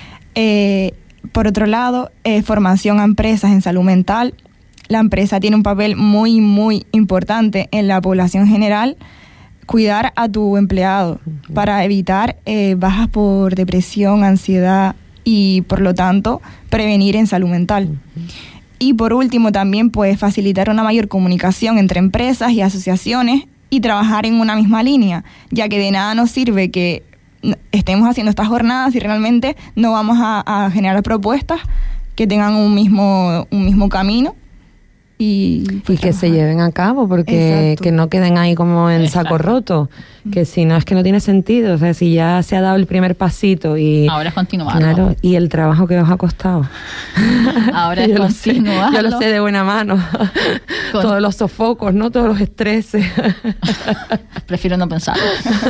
Por otro lado, formación a empresas en salud mental. La empresa tiene un papel muy, muy importante en la población general. Cuidar a tu empleado para evitar bajas por depresión, ansiedad y, por lo tanto, prevenir en salud mental. Y por último, también pues facilitar una mayor comunicación entre empresas y asociaciones y trabajar en una misma línea, ya que de nada nos sirve que estemos haciendo estas jornadas si realmente no vamos a generar propuestas que tengan un mismo camino. Y que se lleven a cabo, porque que no queden ahí como en saco roto, que si no es que no tiene sentido. O sea, si ya se ha dado el primer pasito y ahora es continuarlo. Claro, y el trabajo que os ha costado. Ahora es continuarlo. Yo lo sé de buena mano. Todos los sofocos, ¿no? Todos los estreses. Prefiero no pensarlo.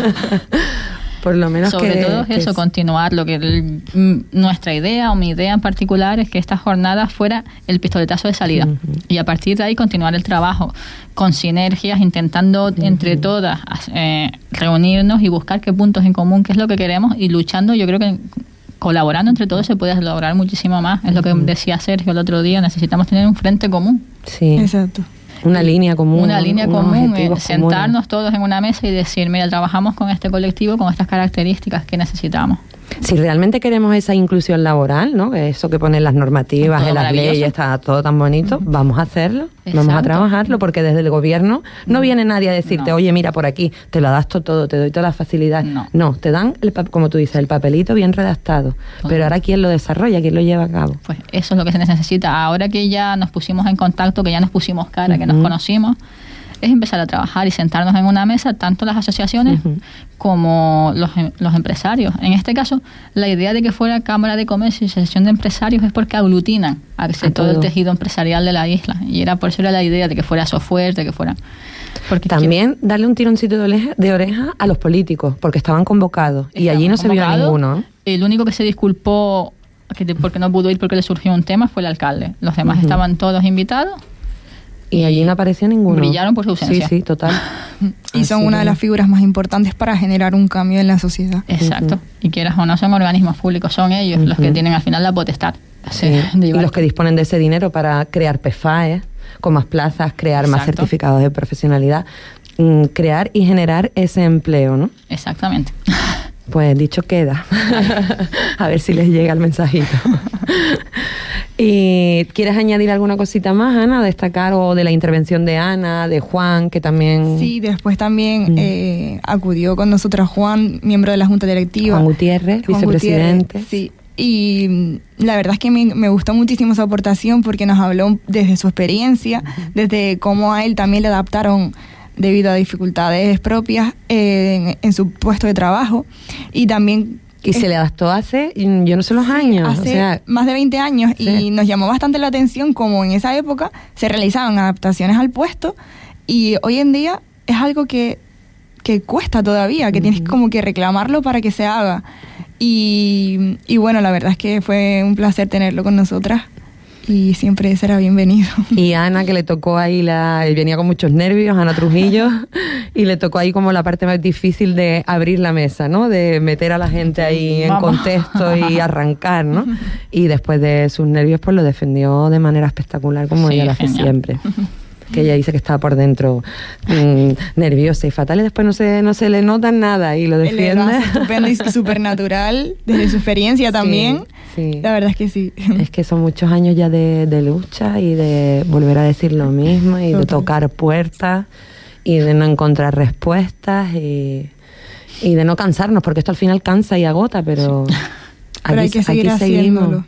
Por lo menos sobre todo es eso, continuar. Lo que nuestra idea o mi idea en particular es que esta jornada fuera el pistoletazo de salida, y a partir de ahí continuar el trabajo con sinergias, intentando entre todas reunirnos y buscar qué puntos en común, qué es lo que queremos, y luchando. Yo creo que colaborando entre todos se puede lograr muchísimo más. Es lo que decía Sergio el otro día, necesitamos tener un frente común. Sí, exacto. Una línea común. Una línea común, sentarnos todos en una mesa y decir, mira, trabajamos con este colectivo, con estas características que necesitamos. Si realmente queremos esa inclusión laboral, ¿no? Eso que ponen las normativas, en las leyes, está todo tan bonito, vamos a hacerlo, vamos a trabajarlo, porque desde el gobierno no viene nadie a decirte, oye, mira, por aquí, te lo adapto todo, te doy toda la facilidad. No, te dan, como tú dices, el papelito bien redactado, pero ahora ¿quién lo desarrolla? ¿Quién lo lleva a cabo? Pues eso es lo que se necesita. Ahora que ya nos pusimos en contacto, que ya nos pusimos cara, que nos conocimos, es empezar a trabajar y sentarnos en una mesa, tanto las asociaciones como los empresarios. En este caso, la idea de que fuera Cámara de Comercio y Asociación de Empresarios es porque aglutinan a todo el tejido empresarial de la isla. Y por eso era la idea de que fuera software, de que fuera... Porque también darle un tironcito de oreja a los políticos, porque estaban convocados y allí no se vio a ninguno. El único que se disculpó porque no pudo ir porque le surgió un tema fue el alcalde. Los demás estaban todos invitados. Y allí no apareció ninguno. Brillaron por su ausencia. Sí, total. Y son una de las figuras más importantes para generar un cambio en la sociedad. Exacto. Y quieras o no, son organismos públicos, son ellos los que tienen al final la potestad. Y los que disponen de ese dinero para crear PFAE, con más plazas, crear más certificados de profesionalidad, crear y generar ese empleo, ¿no? Exactamente. Pues dicho queda. A ver si les llega el mensajito. ¿Y quieres añadir alguna cosita más, Ana, destacar, o de la intervención de Ana, de Juan, que también... Sí, después también acudió con nosotros Juan, miembro de la Junta Directiva. Juan Gutiérrez, vicepresidente. Sí, y la verdad es que me gustó muchísimo su aportación, porque nos habló desde su experiencia, desde cómo a él también le adaptaron debido a dificultades propias en su puesto de trabajo, y también... Y se le adaptó hace, yo no sé los años. Hace más de 20 años, y nos llamó bastante la atención como en esa época se realizaban adaptaciones al puesto, y hoy en día es algo que cuesta todavía, que tienes como que reclamarlo para que se haga. Y bueno, la verdad es que fue un placer tenerlo con nosotras. Y siempre será bienvenido. Y Ana, que le tocó ahí, venía con muchos nervios, Ana Trujillo, y le tocó ahí como la parte más difícil de abrir la mesa, ¿no? De meter a la gente ahí en contexto y arrancar, ¿no? Y después de sus nervios, pues lo defendió de manera espectacular, como ella lo hace siempre. Que ella dice que estaba por dentro nerviosa y fatal, y después no se le nota nada y lo defiende. Estupendo y súper natural, desde su experiencia también. Sí. La verdad es que sí. Es que son muchos años ya de lucha y de volver a decir lo mismo y de tocar puertas y de no encontrar respuestas y de no cansarnos, porque esto al final cansa y agota, pero hay que seguir haciéndolo.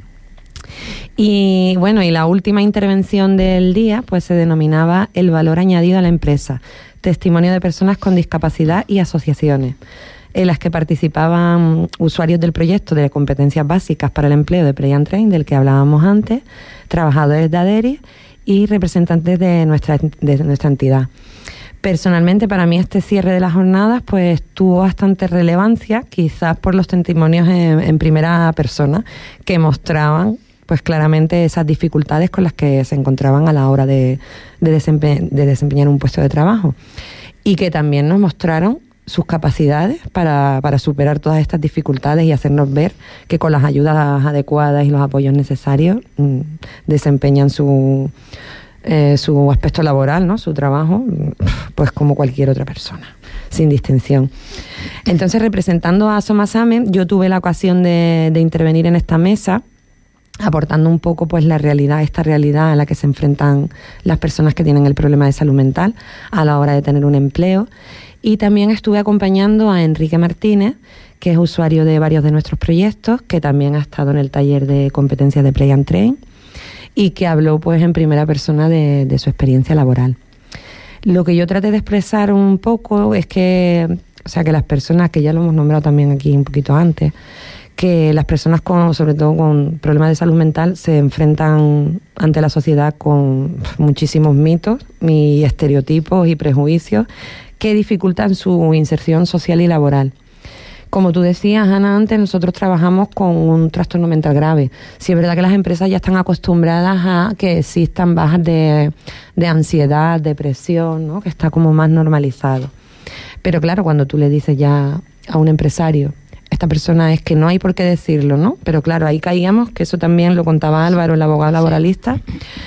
Y bueno, y la última intervención del día pues se denominaba el valor añadido a la empresa, testimonio de personas con discapacidad y asociaciones, en las que participaban usuarios del proyecto de competencias básicas para el empleo de Play and Train, del que hablábamos antes, trabajadores de ADERI y representantes de nuestra entidad. Personalmente, para mí este cierre de las jornadas pues tuvo bastante relevancia, quizás por los testimonios en primera persona que mostraban pues claramente esas dificultades con las que se encontraban a la hora de desempeñar un puesto de trabajo, y que también nos mostraron sus capacidades para superar todas estas dificultades y hacernos ver que con las ayudas adecuadas y los apoyos necesarios desempeñan su aspecto laboral, ¿no? Su trabajo, pues como cualquier otra persona, sin distinción. Entonces, representando a Somasame, yo tuve la ocasión de intervenir en esta mesa, aportando un poco pues esta realidad a la que se enfrentan las personas que tienen el problema de salud mental a la hora de tener un empleo. Y también estuve acompañando a Enrique Martínez, que es usuario de varios de nuestros proyectos, que también ha estado en el taller de competencias de Play and Train y que habló pues en primera persona de su experiencia laboral. Lo que yo traté de expresar un poco es que las personas, que ya lo hemos nombrado también aquí un poquito antes, que las personas sobre todo con problemas de salud mental se enfrentan ante la sociedad con muchísimos mitos y estereotipos y prejuicios que dificultan su inserción social y laboral. Como tú decías, Ana, antes nosotros trabajamos con un trastorno mental grave. Sí es verdad que las empresas ya están acostumbradas a que existan bajas de ansiedad, depresión, ¿no? Que está como más normalizado. Pero claro, cuando tú le dices ya a un empresario, esta persona es que no hay por qué decirlo, ¿no? Pero claro, ahí caíamos, que eso también lo contaba Álvaro, el abogado laboralista,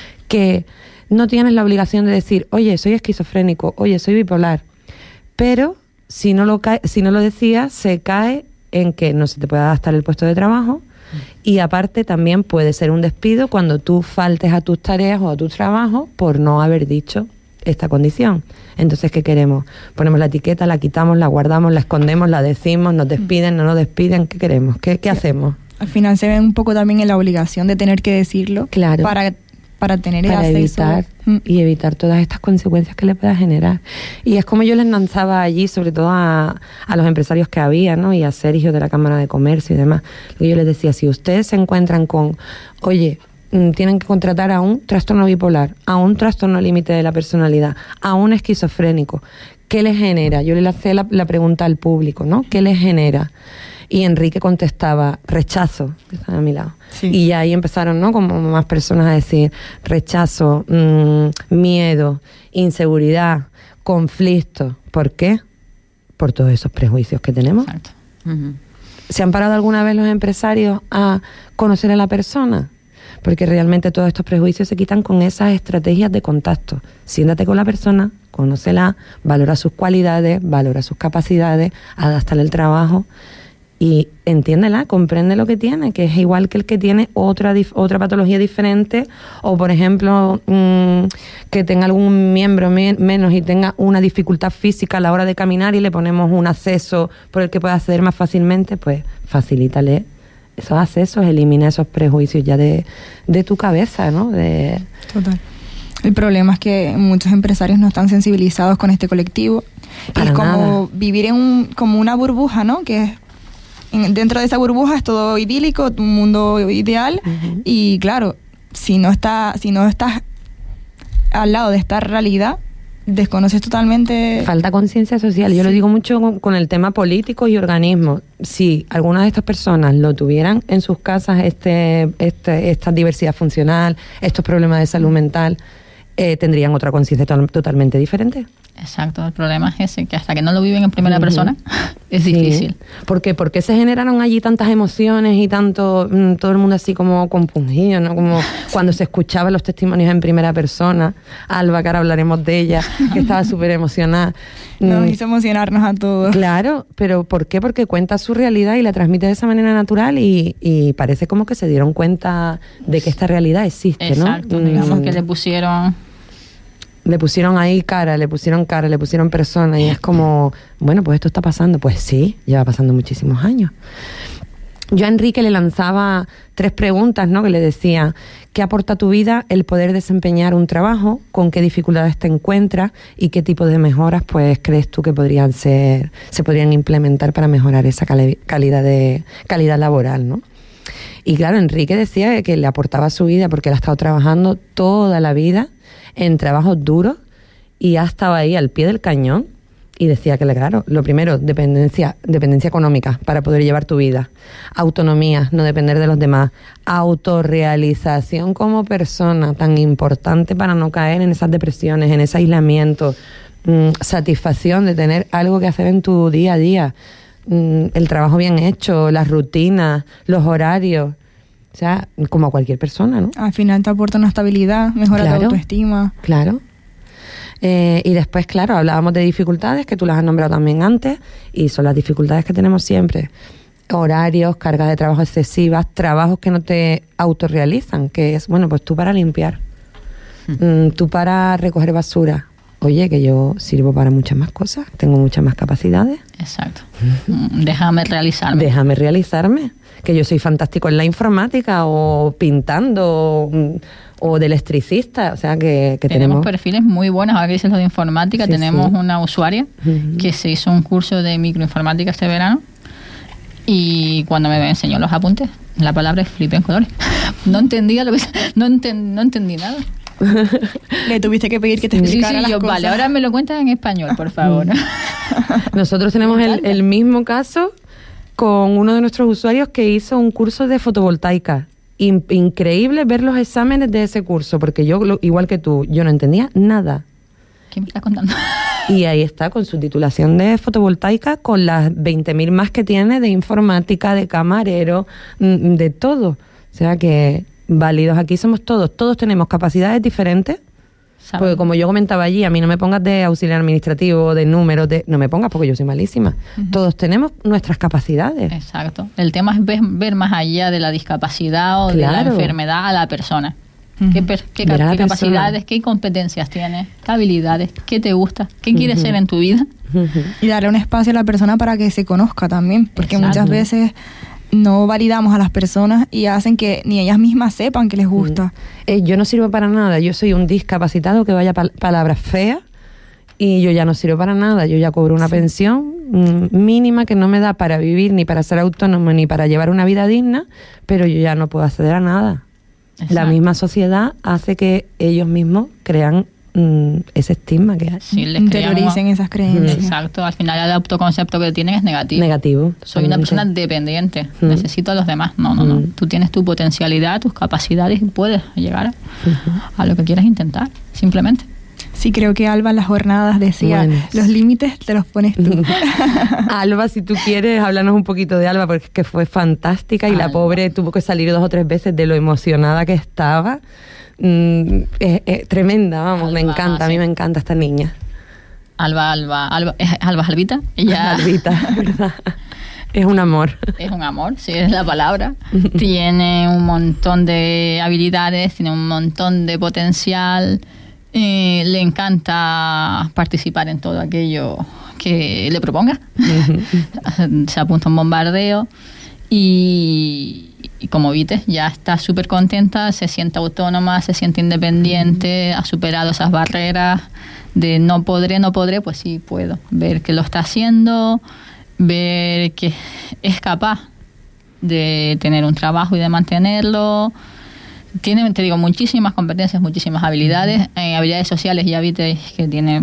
que no tienes la obligación de decir, oye, soy esquizofrénico, oye, soy bipolar. Pero si no lo decías, se cae en que no se te puede adaptar el puesto de trabajo y aparte también puede ser un despido cuando tú faltes a tus tareas o a tu trabajo por no haber dicho esta condición. Entonces, ¿qué queremos? Ponemos la etiqueta, la quitamos, la guardamos, la escondemos, la decimos, nos despiden, no nos despiden. ¿Qué queremos? ¿Qué hacemos? Al final se ve un poco también en la obligación de tener que decirlo. Claro. Para tener el acceso. Evitar todas estas consecuencias que le pueda generar. Y es como yo les lanzaba allí, sobre todo a los empresarios que había, ¿no? Y a Sergio de la Cámara de Comercio y demás. Lo que yo les decía, si ustedes se encuentran con, oye, tienen que contratar a un trastorno bipolar, a un trastorno límite de la personalidad, a un esquizofrénico, ¿qué les genera? Yo le lancé la pregunta al público, ¿no? ¿Qué les genera? Y Enrique contestaba, rechazo, que estaba a mi lado. Sí. Y ya ahí empezaron, ¿no? Como más personas a decir rechazo, miedo, inseguridad, conflicto. ¿Por qué? Por todos esos prejuicios que tenemos. Exacto. Uh-huh. ¿Se han parado alguna vez los empresarios a conocer a la persona? Porque realmente todos estos prejuicios se quitan con esas estrategias de contacto. Siéntate con la persona, conócela, valora sus cualidades, valora sus capacidades, adáptale el trabajo y entiéndela, comprende lo que tiene, que es igual que el que tiene otra patología diferente, o por ejemplo que tenga algún miembro menos y tenga una dificultad física a la hora de caminar y le ponemos un acceso por el que pueda acceder más fácilmente, pues facilítale esos accesos, elimina esos prejuicios ya de tu cabeza, ¿no? Total. El problema es que muchos empresarios no están sensibilizados con este colectivo. Es como vivir como una burbuja, ¿no? Que dentro de esa burbuja es todo idílico, un mundo ideal. Uh-huh. Y claro, si no estás al lado de esta realidad, desconoces totalmente. Falta conciencia social. Yo lo digo mucho con el tema político y organismos. Si algunas de estas personas lo tuvieran en sus casas, esta diversidad funcional, estos problemas de salud mental, tendrían otra conciencia totalmente diferente. Exacto, el problema es ese, que hasta que no lo viven en primera persona es difícil. ¿Por qué? ¿Por qué se generaron allí tantas emociones y tanto, todo el mundo así como compungido, ¿no? Como cuando se escuchaban los testimonios en primera persona. Alba, que ahora hablaremos de ella, que estaba súper emocionada. Nos hizo emocionarnos a todos. Claro, pero ¿por qué? Porque cuenta su realidad y la transmite de esa manera natural y parece como que se dieron cuenta de que esta realidad existe, ¿no? Exacto, digamos que le pusieron ahí cara, le pusieron persona y es como, bueno, pues esto está pasando. Pues sí, lleva pasando muchísimos años. Yo a Enrique le lanzaba 3 preguntas, ¿no? Que le decía, ¿qué aporta a tu vida el poder desempeñar un trabajo? ¿Con qué dificultades te encuentras? ¿Y qué tipo de mejoras pues crees tú que se podrían implementar para mejorar esa calidad laboral, ¿no? Y claro, Enrique decía que le aportaba a su vida porque él ha estado trabajando toda la vida en trabajos duros y ha estado ahí al pie del cañón y decía que, claro, lo primero, dependencia económica para poder llevar tu vida, autonomía, no depender de los demás, autorrealización como persona, tan importante para no caer en esas depresiones, en ese aislamiento, satisfacción de tener algo que hacer en tu día a día. El trabajo bien hecho, las rutinas, los horarios. O sea, como a cualquier persona, ¿no? Al final te aporta una estabilidad, mejora tu autoestima. Claro. Y después, claro, hablábamos de dificultades, que tú las has nombrado también antes, y son las dificultades que tenemos siempre. Horarios, cargas de trabajo excesivas, trabajos que no te autorrealizan, que es, bueno, pues tú para limpiar, tú para recoger basura. Oye, que yo sirvo para muchas más cosas, tengo muchas más capacidades. Exacto. Déjame realizarme. Déjame realizarme, que yo soy fantástico en la informática o pintando o de electricista, o sea que tenemos perfiles muy buenos. Ahora que dices lo de informática, tenemos una usuaria que se hizo un curso de microinformática este verano y cuando me enseñó los apuntes, la palabra es flip en colores. No entendía lo que no entendí nada. Le tuviste que pedir que te explicara las cosas. Vale, ahora me lo cuentas en español, por favor. Nosotros tenemos el mismo caso con uno de nuestros usuarios que hizo un curso de fotovoltaica. Increíble ver los exámenes de ese curso, porque yo, igual que tú, yo no entendía nada. ¿Qué me estás contando? Y ahí está, con su titulación de fotovoltaica, con las 20.000 más que tiene de informática, de camarero, de todo. O sea que válidos aquí somos todos tenemos capacidades diferentes. Porque como yo comentaba allí, a mí no me pongas de auxiliar administrativo, de números, no me pongas porque yo soy malísima. Todos tenemos nuestras capacidades. Exacto. El tema es ver más allá de la discapacidad o de la enfermedad a la persona. ¿Qué capacidades, qué competencias tienes, qué habilidades, qué te gusta, qué quieres ser en tu vida? Y darle un espacio a la persona para que se conozca también, porque muchas veces no validamos a las personas y hacen que ni ellas mismas sepan que les gusta. Yo no sirvo para nada, yo soy un discapacitado que vaya palabras feas y yo ya no sirvo para nada, yo ya cobro una pensión mínima que no me da para vivir, ni para ser autónomo, ni para llevar una vida digna, pero yo ya no puedo acceder a nada. Exacto. La misma sociedad hace que ellos mismos crean ese estigma que hay. Sí, interioricen esas creencias. Exacto, al final el autoconcepto que tienen es negativo. Soy una persona dependiente, necesito a los demás. No. Tú tienes tu potencialidad, tus capacidades y puedes llegar a lo que quieras intentar, simplemente. Sí, creo que Alba en las jornadas decía, los límites te los pones tú. Alba, si tú quieres, háblanos un poquito de Alba, porque es que fue fantástica y la pobre tuvo que salir 2 o 3 veces de lo emocionada que estaba. Es tremenda, vamos, Alba, me encanta, a mí me encanta esta niña. Albita. Ella... Albita, ¿verdad? Es un amor. Es un amor, sí, es la palabra. Tiene un montón de habilidades, tiene un montón de potencial. Le encanta participar en todo aquello que le proponga. Se apunta a un bombardeo y como viste, ya está súper contenta, se siente autónoma, se siente independiente, ha superado esas barreras de no podré, pues sí puedo. Ver que lo está haciendo, ver que es capaz de tener un trabajo y de mantenerlo. Tiene, te digo, muchísimas competencias, muchísimas habilidades. Habilidades sociales, ya viste que tiene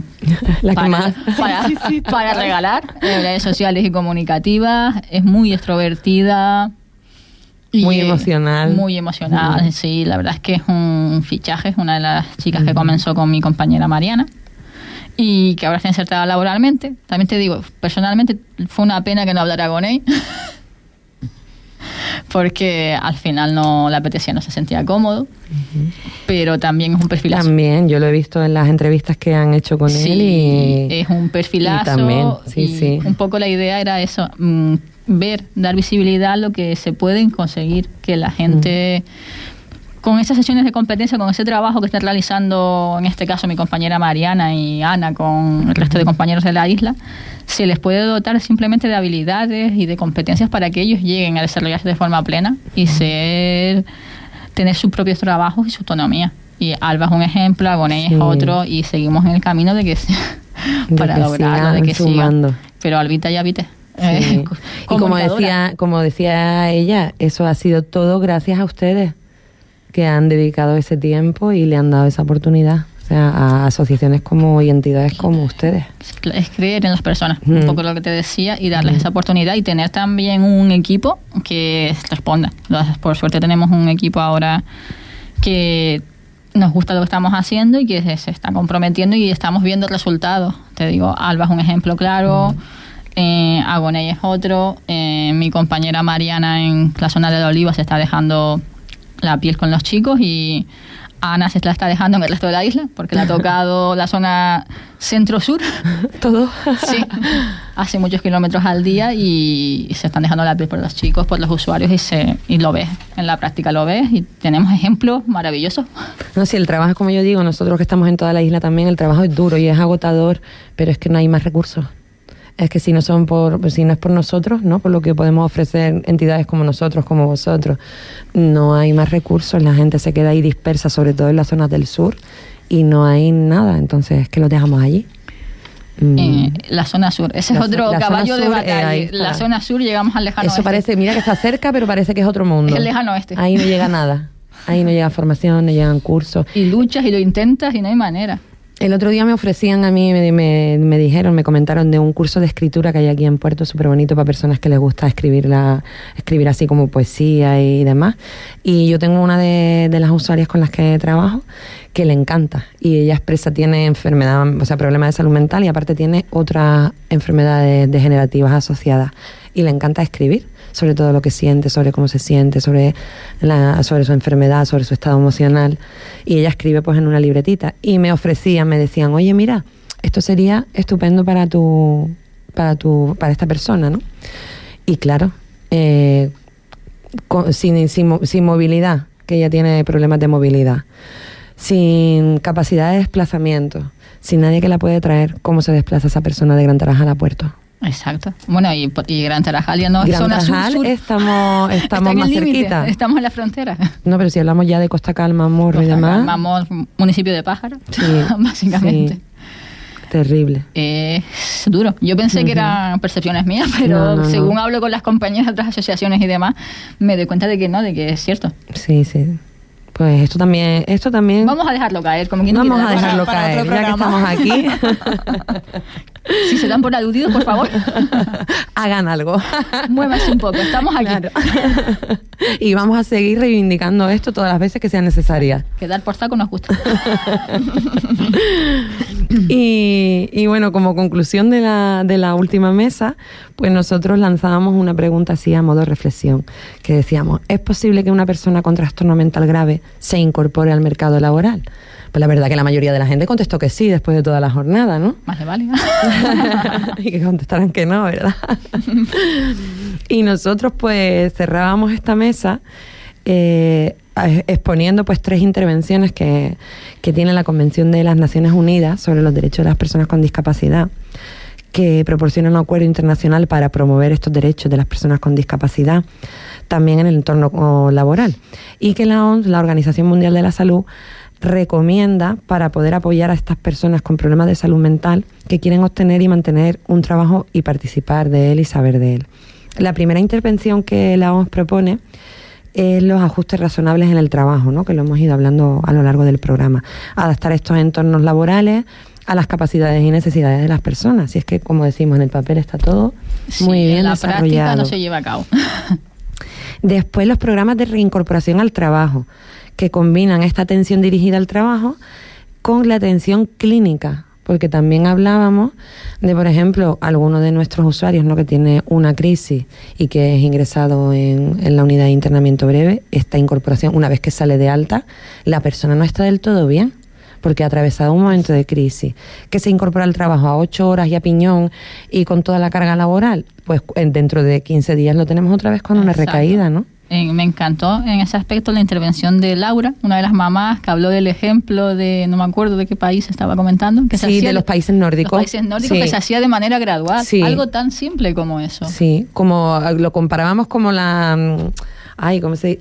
para regalar. Habilidades sociales y comunicativas. Es muy extrovertida. Muy emocional. Muy emocional, sí. La verdad es que es un fichaje. Es una de las chicas que comenzó con mi compañera Mariana y que ahora está insertada laboralmente. También te digo, personalmente fue una pena que no hablara con él. Porque al final no le apetecía, no se sentía cómodo, pero también es un perfilazo. También, yo lo he visto en las entrevistas que han hecho con él y es un perfilazo. Y también, sí. Un poco la idea era eso, dar visibilidad a lo que se pueden conseguir, que la gente con esas sesiones de competencia, con ese trabajo que está realizando, en este caso mi compañera Mariana y Ana, con el resto de compañeros de la isla, se les puede dotar simplemente de habilidades y de competencias para que ellos lleguen a desarrollarse de forma plena y tener sus propios trabajos y su autonomía. Y Alba es un ejemplo, Agoney es otro, y seguimos en el camino de que para lograrlo, de que sigan. Pero Albita ya viste. Sí. Y como decía ella, eso ha sido todo gracias a ustedes, que han dedicado ese tiempo y le han dado esa oportunidad. O sea, a asociaciones como y entidades como ustedes. Es creer en las personas, un poco lo que te decía, y darles esa oportunidad y tener también un equipo que responda. Por suerte tenemos un equipo ahora que nos gusta lo que estamos haciendo y que se está comprometiendo y estamos viendo resultados. Te digo, Alba es un ejemplo claro, Agoney es otro, mi compañera Mariana en la zona de la Oliva se está dejando la piel con los chicos y Ana se la está dejando en el resto de la isla porque le ha tocado la zona centro-sur. Todo. Sí, hace muchos kilómetros al día y se están dejando la piel por los chicos, por los usuarios y lo ves, en la práctica lo ves y tenemos ejemplos maravillosos. No, sí, el trabajo, como yo digo, nosotros que estamos en toda la isla también, el trabajo es duro y es agotador, pero es que no hay más recursos. Es que si no es por nosotros, ¿no? Por lo que podemos ofrecer entidades como nosotros, como vosotros, no hay más recursos, la gente se queda ahí dispersa, sobre todo en las zonas del sur, y no hay nada, entonces, ¿qué lo dejamos allí? La zona sur, ese es otro caballo de batalla. La zona sur, llegamos al lejano oeste. Eso parece, mira que está cerca, pero parece que es otro mundo. Es el lejano oeste. Ahí no llega nada, ahí no llega formación, no llegan cursos. Y luchas y lo intentas y no hay manera. El otro día me ofrecían a mí, me dijeron, me comentaron de un curso de escritura que hay aquí en Puerto, súper bonito para personas que les gusta escribir así como poesía y demás. Y yo tengo una de las usuarias con las que trabajo que le encanta. Y ella expresa, tiene enfermedad, o sea, problemas de salud mental y aparte tiene otras enfermedades degenerativas asociadas. Y le encanta escribir sobre todo lo que siente, sobre cómo se siente, sobre su enfermedad, sobre su estado emocional. Y ella escribe pues en una libretita. Y me decían, oye, mira, esto sería estupendo para esta persona, ¿no? Y claro, sin movilidad, que ella tiene problemas de movilidad, sin capacidad de desplazamiento, sin nadie que la puede traer, ¿cómo se desplaza esa persona de Gran Tarajal a Puerto? Exacto. Bueno, y Gran Tarajal ya no es zona sur. Estamos más cerquita. Estamos en la frontera. No, pero si hablamos ya de Costa Calma, Morro y demás. Costa Calma, municipio de Pájaro, sí, básicamente. Sí. Terrible. Es duro. Yo pensé que eran percepciones mías, pero según hablo con las compañeras de otras asociaciones y demás, me doy cuenta de que no, de que es cierto. Sí, sí. Pues esto también... Vamos a dejarlo caer, como quien no Vamos a dejarlo caer, ya que estamos aquí. Si se dan por aludidos, por favor, hagan algo. Muévanse un poco, estamos aquí. Claro. Y vamos a seguir reivindicando esto todas las veces que sean necesarias. Quedar por saco nos gusta. Y bueno, como conclusión de la última mesa, pues nosotros lanzábamos una pregunta así a modo de reflexión, que decíamos, ¿es posible que una persona con trastorno mental grave se incorpore al mercado laboral? Pues la verdad que la mayoría de la gente contestó que sí después de toda la jornada, ¿no? Más le vale. Y que contestaran que no, ¿verdad? Y nosotros pues cerrábamos esta mesa exponiendo pues 3 intervenciones que tiene la Convención de las Naciones Unidas sobre los derechos de las personas con discapacidad, que proporciona un acuerdo internacional para promover estos derechos de las personas con discapacidad también en el entorno laboral, y que la OMS, la Organización Mundial de la Salud, recomienda para poder apoyar a estas personas con problemas de salud mental que quieren obtener y mantener un trabajo y participar de él y saber de él. La primera intervención que la OMS propone es los ajustes razonables en el trabajo, ¿no? Que lo hemos ido hablando a lo largo del programa. Adaptar estos entornos laborales a las capacidades y necesidades de las personas. Si es que, como decimos, en el papel está todo muy bien desarrollado. En la práctica no se lleva a cabo. Después, los programas de reincorporación al trabajo, que combinan esta atención dirigida al trabajo con la atención clínica, porque también hablábamos de, por ejemplo, alguno de nuestros usuarios, ¿no?, que tiene una crisis y que es ingresado en la unidad de internamiento breve. Esta incorporación, una vez que sale de alta, la persona no está del todo bien, porque ha atravesado un momento de crisis, que se incorpora al trabajo a 8 horas y a piñón y con toda la carga laboral, pues dentro de 15 días lo tenemos otra vez con una recaída, ¿no? Me encantó en ese aspecto la intervención de Laura, una de las mamás que habló del ejemplo de, no me acuerdo de qué país estaba comentando. Que sí, de los países nórdicos. Los países nórdicos, sí, que se hacía de manera gradual. Sí. Algo tan simple como eso. Sí, como lo comparábamos como ¿cómo se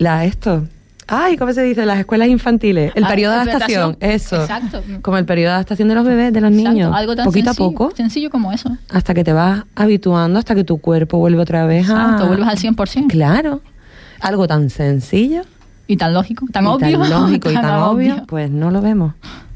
dice? Las escuelas infantiles. El periodo de adaptación. Eso. Exacto. Como el periodo de adaptación de los bebés, de los niños. Algo tan poquito sencillo, a poco. Sencillo como eso. Hasta que te vas habituando, hasta que tu cuerpo vuelve otra vez vuelves al 100%. Claro. Algo tan sencillo. Y tan lógico, tan obvio. Tan lógico y tan obvio, pues no lo vemos.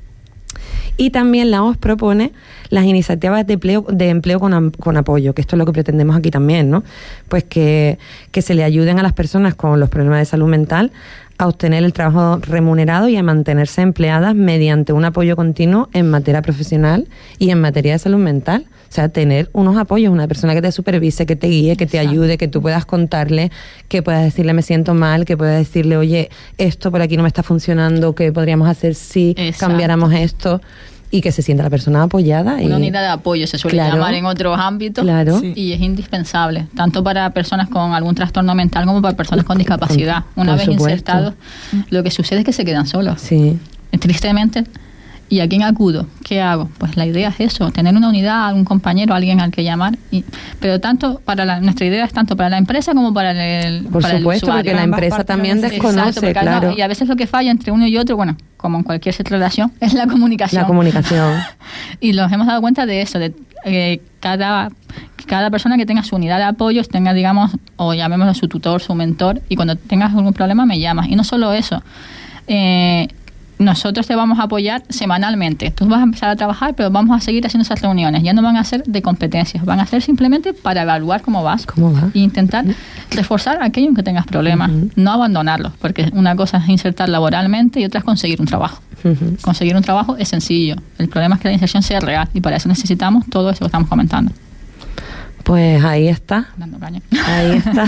Y también la OMS propone las iniciativas de empleo con apoyo, que esto es lo que pretendemos aquí también, ¿no? Pues que se le ayuden a las personas con los problemas de salud mental a obtener el trabajo remunerado y a mantenerse empleadas mediante un apoyo continuo en materia profesional y en materia de salud mental. O sea, tener unos apoyos, una persona que te supervise, que te guíe, que te ayude, que tú puedas contarle, que puedas decirle me siento mal, que puedas decirle, oye, esto por aquí no me está funcionando, ¿qué podríamos hacer si cambiáramos esto? Y que se sienta la persona apoyada. Una unidad de apoyo se suele llamar en otros ámbitos, y es indispensable, tanto para personas con algún trastorno mental como para personas con discapacidad. Una vez insertados, lo que sucede es que se quedan solos. Sí. Tristemente. ¿Y a quién acudo? ¿Qué hago? Pues la idea es eso, tener una unidad, un compañero, alguien al que llamar. Pero tanto nuestra idea es tanto para la empresa como para el Por supuesto, el usuario. Porque la empresa también desconoce, porque claro. Y a veces lo que falla entre uno y otro, bueno, como en cualquier relación, es la comunicación. La comunicación. Y nos hemos dado cuenta de eso, de cada persona que tenga su unidad de apoyos, tenga, digamos, o llamémoslo su tutor, su mentor, y cuando tengas algún problema me llamas. Y no solo eso, nosotros te vamos a apoyar semanalmente. Tú vas a empezar a trabajar, pero vamos a seguir haciendo esas reuniones. Ya no van a ser de competencias, van a ser simplemente para evaluar cómo vas. E intentar reforzar aquello en que tengas problemas, no abandonarlos, porque una cosa es insertar laboralmente y otra es conseguir un trabajo. Conseguir un trabajo es sencillo. El problema es que la inserción sea real y para eso necesitamos todo eso que estamos comentando. Pues ahí está. Dando caña. Ahí está.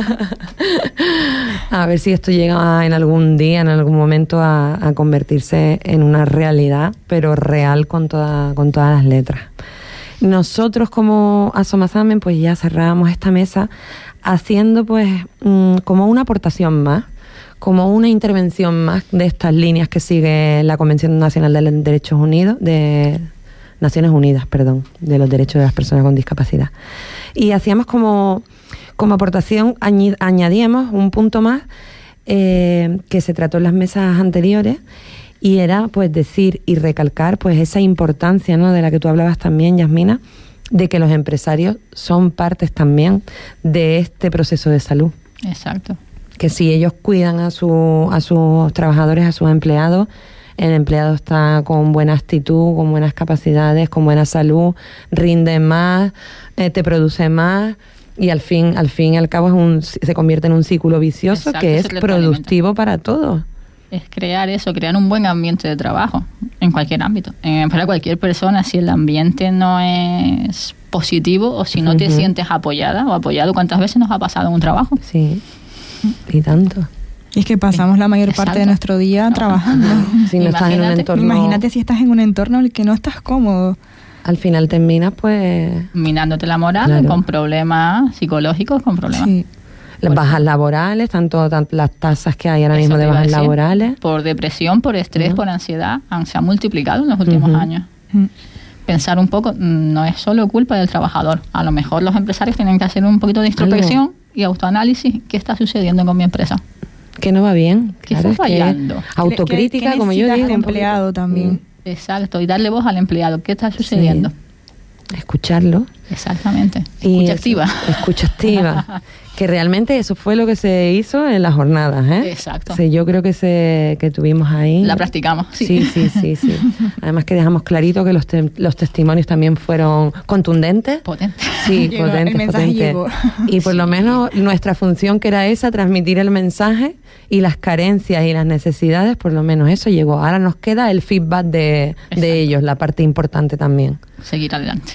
A ver si esto llega en algún día, en algún momento, a convertirse en una realidad, pero real con todas las letras. Nosotros como Asomasamen, pues ya cerrábamos esta mesa haciendo pues como una aportación más, como una intervención más de estas líneas que sigue la Convención Nacional de Derechos Unidos, de Naciones Unidas, de los derechos de las personas con discapacidad. Y hacíamos como aportación, añadíamos un punto más que se trató en las mesas anteriores, y era pues decir y recalcar pues esa importancia, ¿no?, de la que tú hablabas también, Yasmina, de que los empresarios son partes también de este proceso de salud. Exacto. Que si ellos cuidan a sus trabajadores, a sus empleados, el empleado está con buena actitud, con buenas capacidades, con buena salud, rinde más, te produce más, y al fin y al cabo se convierte en un círculo vicioso. Exacto, que es productivo para todos. Es crear un buen ambiente de trabajo en cualquier ámbito. Para cualquier persona, si el ambiente no es positivo o si no te sientes apoyada o apoyado, ¿cuántas veces nos ha pasado en un trabajo? Sí, y tanto. Y es que pasamos la mayor parte de nuestro día trabajando. Si no estás en un entorno... Imagínate si estás en un entorno en el que no estás cómodo. Al final terminas pues... minándote la moral, con problemas psicológicos, con problemas... Sí. Las bajas laborales, tanto las tasas que hay ahora mismo de bajas laborales. Por depresión, por estrés, por ansiedad, se han multiplicado en los últimos años. Pensar un poco, no es solo culpa del trabajador. A lo mejor los empresarios tienen que hacer un poquito de introspección y autoanálisis. ¿Qué está sucediendo con mi empresa? Que no va bien. ¿Qué está fallando? Autocrítica, como yo digo. El empleado también. Exacto, y darle voz al empleado. ¿Qué está sucediendo? Sí. Escucharlo. Exactamente. Escucha activa. Escucha activa. Que realmente eso fue lo que se hizo en las jornadas, ¿eh? Exacto. Sí, yo creo que tuvimos ahí. La practicamos. Sí. Además que dejamos clarito que los testimonios también fueron contundentes. Potentes. Sí, el mensaje llegó. Y por lo menos nuestra función, que era esa, transmitir el mensaje, y las carencias y las necesidades, por lo menos eso llegó. Ahora nos queda el feedback de ellos, la parte importante también. Seguir adelante.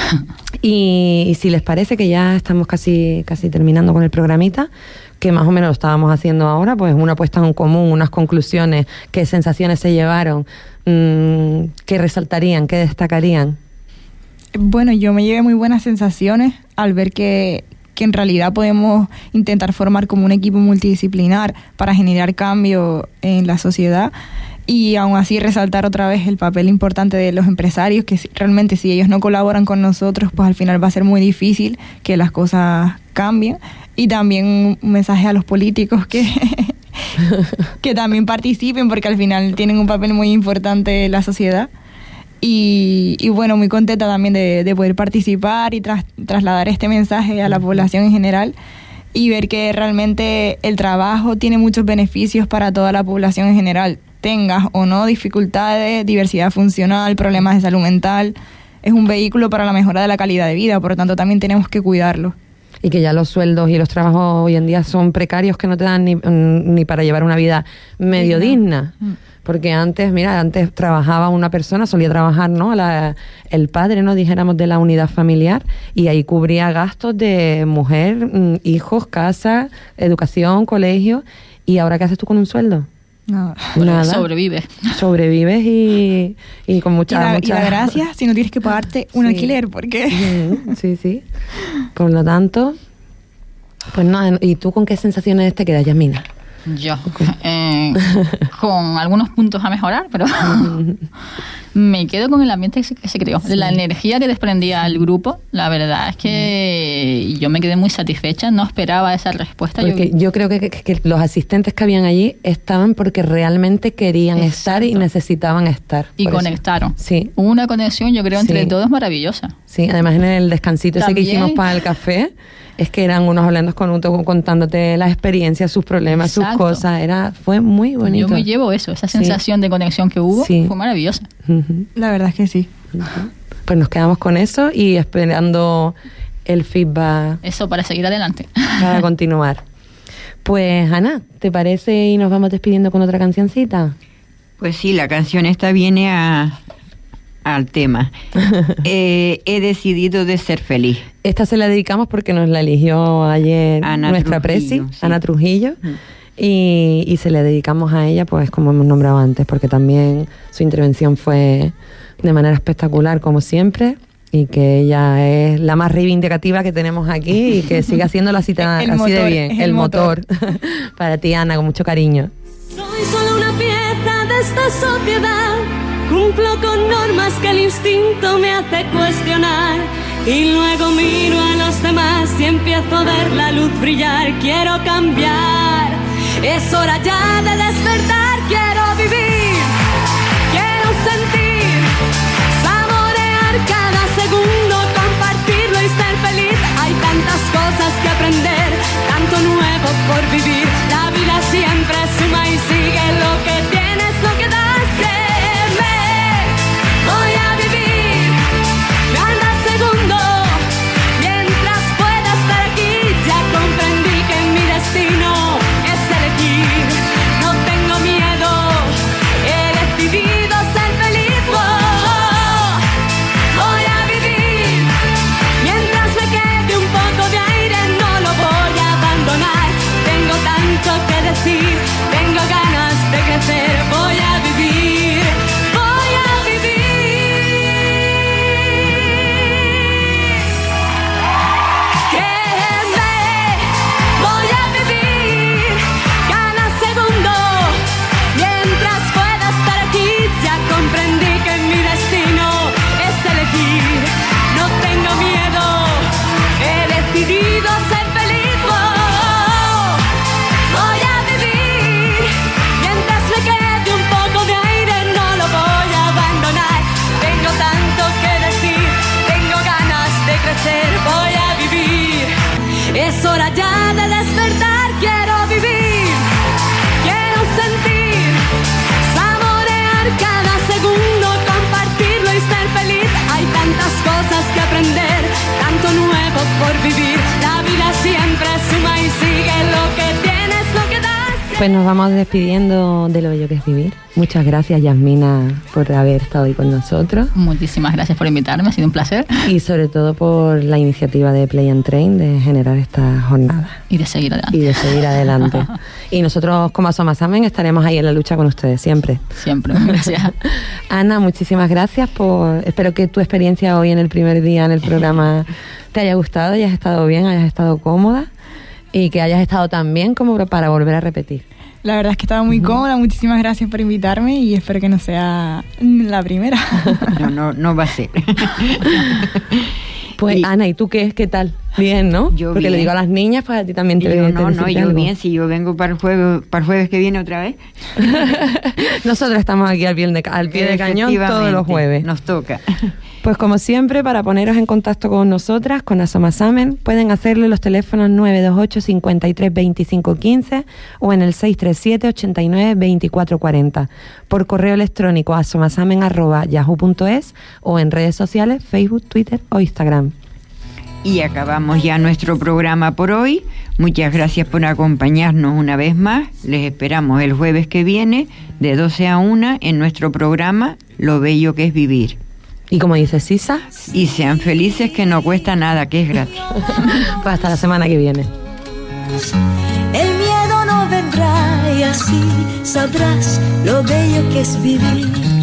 Y si les parece que ya estamos casi terminando con el programita, que más o menos lo estábamos haciendo ahora, pues una puesta en común, unas conclusiones, qué sensaciones se llevaron, qué resaltarían, qué destacarían. Bueno, yo me llevé muy buenas sensaciones al ver que en realidad podemos intentar formar como un equipo multidisciplinar para generar cambio en la sociedad. Y aún así resaltar otra vez el papel importante de los empresarios, que realmente si ellos no colaboran con nosotros, pues al final va a ser muy difícil que las cosas cambien. Y también un mensaje a los políticos que también participen, porque al final tienen un papel muy importante en la sociedad. Y bueno, muy contenta también de poder participar y trasladar este mensaje a la población en general, y ver que realmente el trabajo tiene muchos beneficios para toda la población en general. Tengas o no dificultades, diversidad funcional, problemas de salud mental, es un vehículo para la mejora de la calidad de vida, por lo tanto también tenemos que cuidarlo. y que ya los sueldos y los trabajos hoy en día son precarios, que no te dan ni para llevar una vida medio digna. Porque antes trabajaba una persona, solía trabajar, ¿no? El padre, ¿no? Dijéramos, de la unidad familiar, y ahí cubría gastos de mujer, hijos, casa, educación, colegio. ¿Y ahora qué haces tú con un sueldo? Nada. Sobrevives y con mucha... Y la gracia si no tienes que pagarte un alquiler, porque... Sí. Por lo tanto, pues nada. ¿Y tú con qué sensaciones te quedas, Yasmina? Yo, con algunos puntos a mejorar, pero me quedo con el ambiente que se creó, la energía que desprendía el grupo. La verdad es que yo me quedé muy satisfecha, no esperaba esa respuesta. Porque yo creo que los asistentes que habían allí estaban porque realmente querían estar y necesitaban estar. Y conectaron. Sí. Hubo una conexión, yo creo, entre todos maravillosa. Sí, además en el descansito ese que hicimos para el café, es que eran unos hablando contándote las experiencias, sus problemas, sus cosas. Fue muy bonito. Yo me llevo eso, esa sensación de conexión que hubo, fue maravillosa. La verdad es que sí. Pues nos quedamos con eso y esperando el feedback. Eso, para seguir adelante. Para continuar. Pues, Ana, ¿te parece y nos vamos despidiendo con otra cancioncita? Pues sí, la canción esta viene al tema. He decidido de ser feliz. Esta se la dedicamos porque nos la eligió ayer nuestra presi, Ana Trujillo, y se la dedicamos a ella, pues como hemos nombrado antes, porque también su intervención fue de manera espectacular, como siempre, y que ella es la más reivindicativa que tenemos aquí y que siga haciendo la cita así motor, de bien. El motor. Para ti, Ana, con mucho cariño. Soy solo una pieza de esta sociedad. Cumplo con normas que el instinto me hace cuestionar. Y luego miro a los demás y empiezo a ver la luz brillar. Quiero cambiar, es hora ya de despertar. Quiero vivir, quiero sentir, saborear cada segundo, compartirlo y ser feliz. Hay tantas cosas que aprender, tanto nuevo por vivir. La vida siempre suma y sigue, lo que tienes, lo que das. Voy a vivir cada segundo mientras pueda estar aquí. Ya comprendí que mi destino es elegir. No tengo miedo, he decidido ser feliz. Voy a vivir mientras me quede un poco de aire. No lo voy a abandonar. Tengo tanto que decir, tengo ganas de crecer. Voy a vivir, voy a vivir. Voy a vivir, es hora ya de despertar. Quiero vivir, quiero sentir, saborear cada segundo, compartirlo y ser feliz. Hay tantas cosas que aprender, tanto nuevo por vivir. La vida siempre suma y sigue, lo que tienes, lo que das. Pues nos vamos despidiendo de lo bello que es vivir. Muchas gracias, Yasmina, por haber estado hoy con nosotros. Muchísimas gracias por invitarme, ha sido un placer. Y sobre todo por la iniciativa de Play and Train de generar esta jornada. Y de seguir adelante. Y nosotros, como Asomasamen, estaremos ahí en la lucha con ustedes, siempre. Siempre, gracias. Ana, muchísimas gracias espero que tu experiencia hoy en el primer día en el programa te haya gustado, hayas estado bien, hayas estado cómoda y que hayas estado tan bien como para volver a repetir. La verdad es que estaba muy cómoda, muchísimas gracias por invitarme y espero que no sea la primera. No va a ser. Pues Ana, ¿y tú qué tal? Bien, ¿no? Yo porque bien. le digo a las niñas, pues a ti también te yo yo algo. Bien, si yo vengo para el jueves que viene otra vez. Nosotros estamos aquí al pie de cañón todos los jueves. Nos toca. Pues como siempre, para poneros en contacto con nosotras, con Asomasamen, pueden hacerlo en los teléfonos 928 53 25 15 o en el 637 89 24 40. Por correo electrónico asomasamen@yahoo.es o en redes sociales, Facebook, Twitter o Instagram. Y acabamos ya nuestro programa por hoy. Muchas gracias por acompañarnos una vez más. Les esperamos el jueves que viene de 12 a 1 en nuestro programa Lo Bello que es Vivir. Y como dice Sisa, y sean felices, que no cuesta nada, que es gratis. Pues hasta la semana que viene. El miedo no vendrá y así sabrás lo bello que es vivir.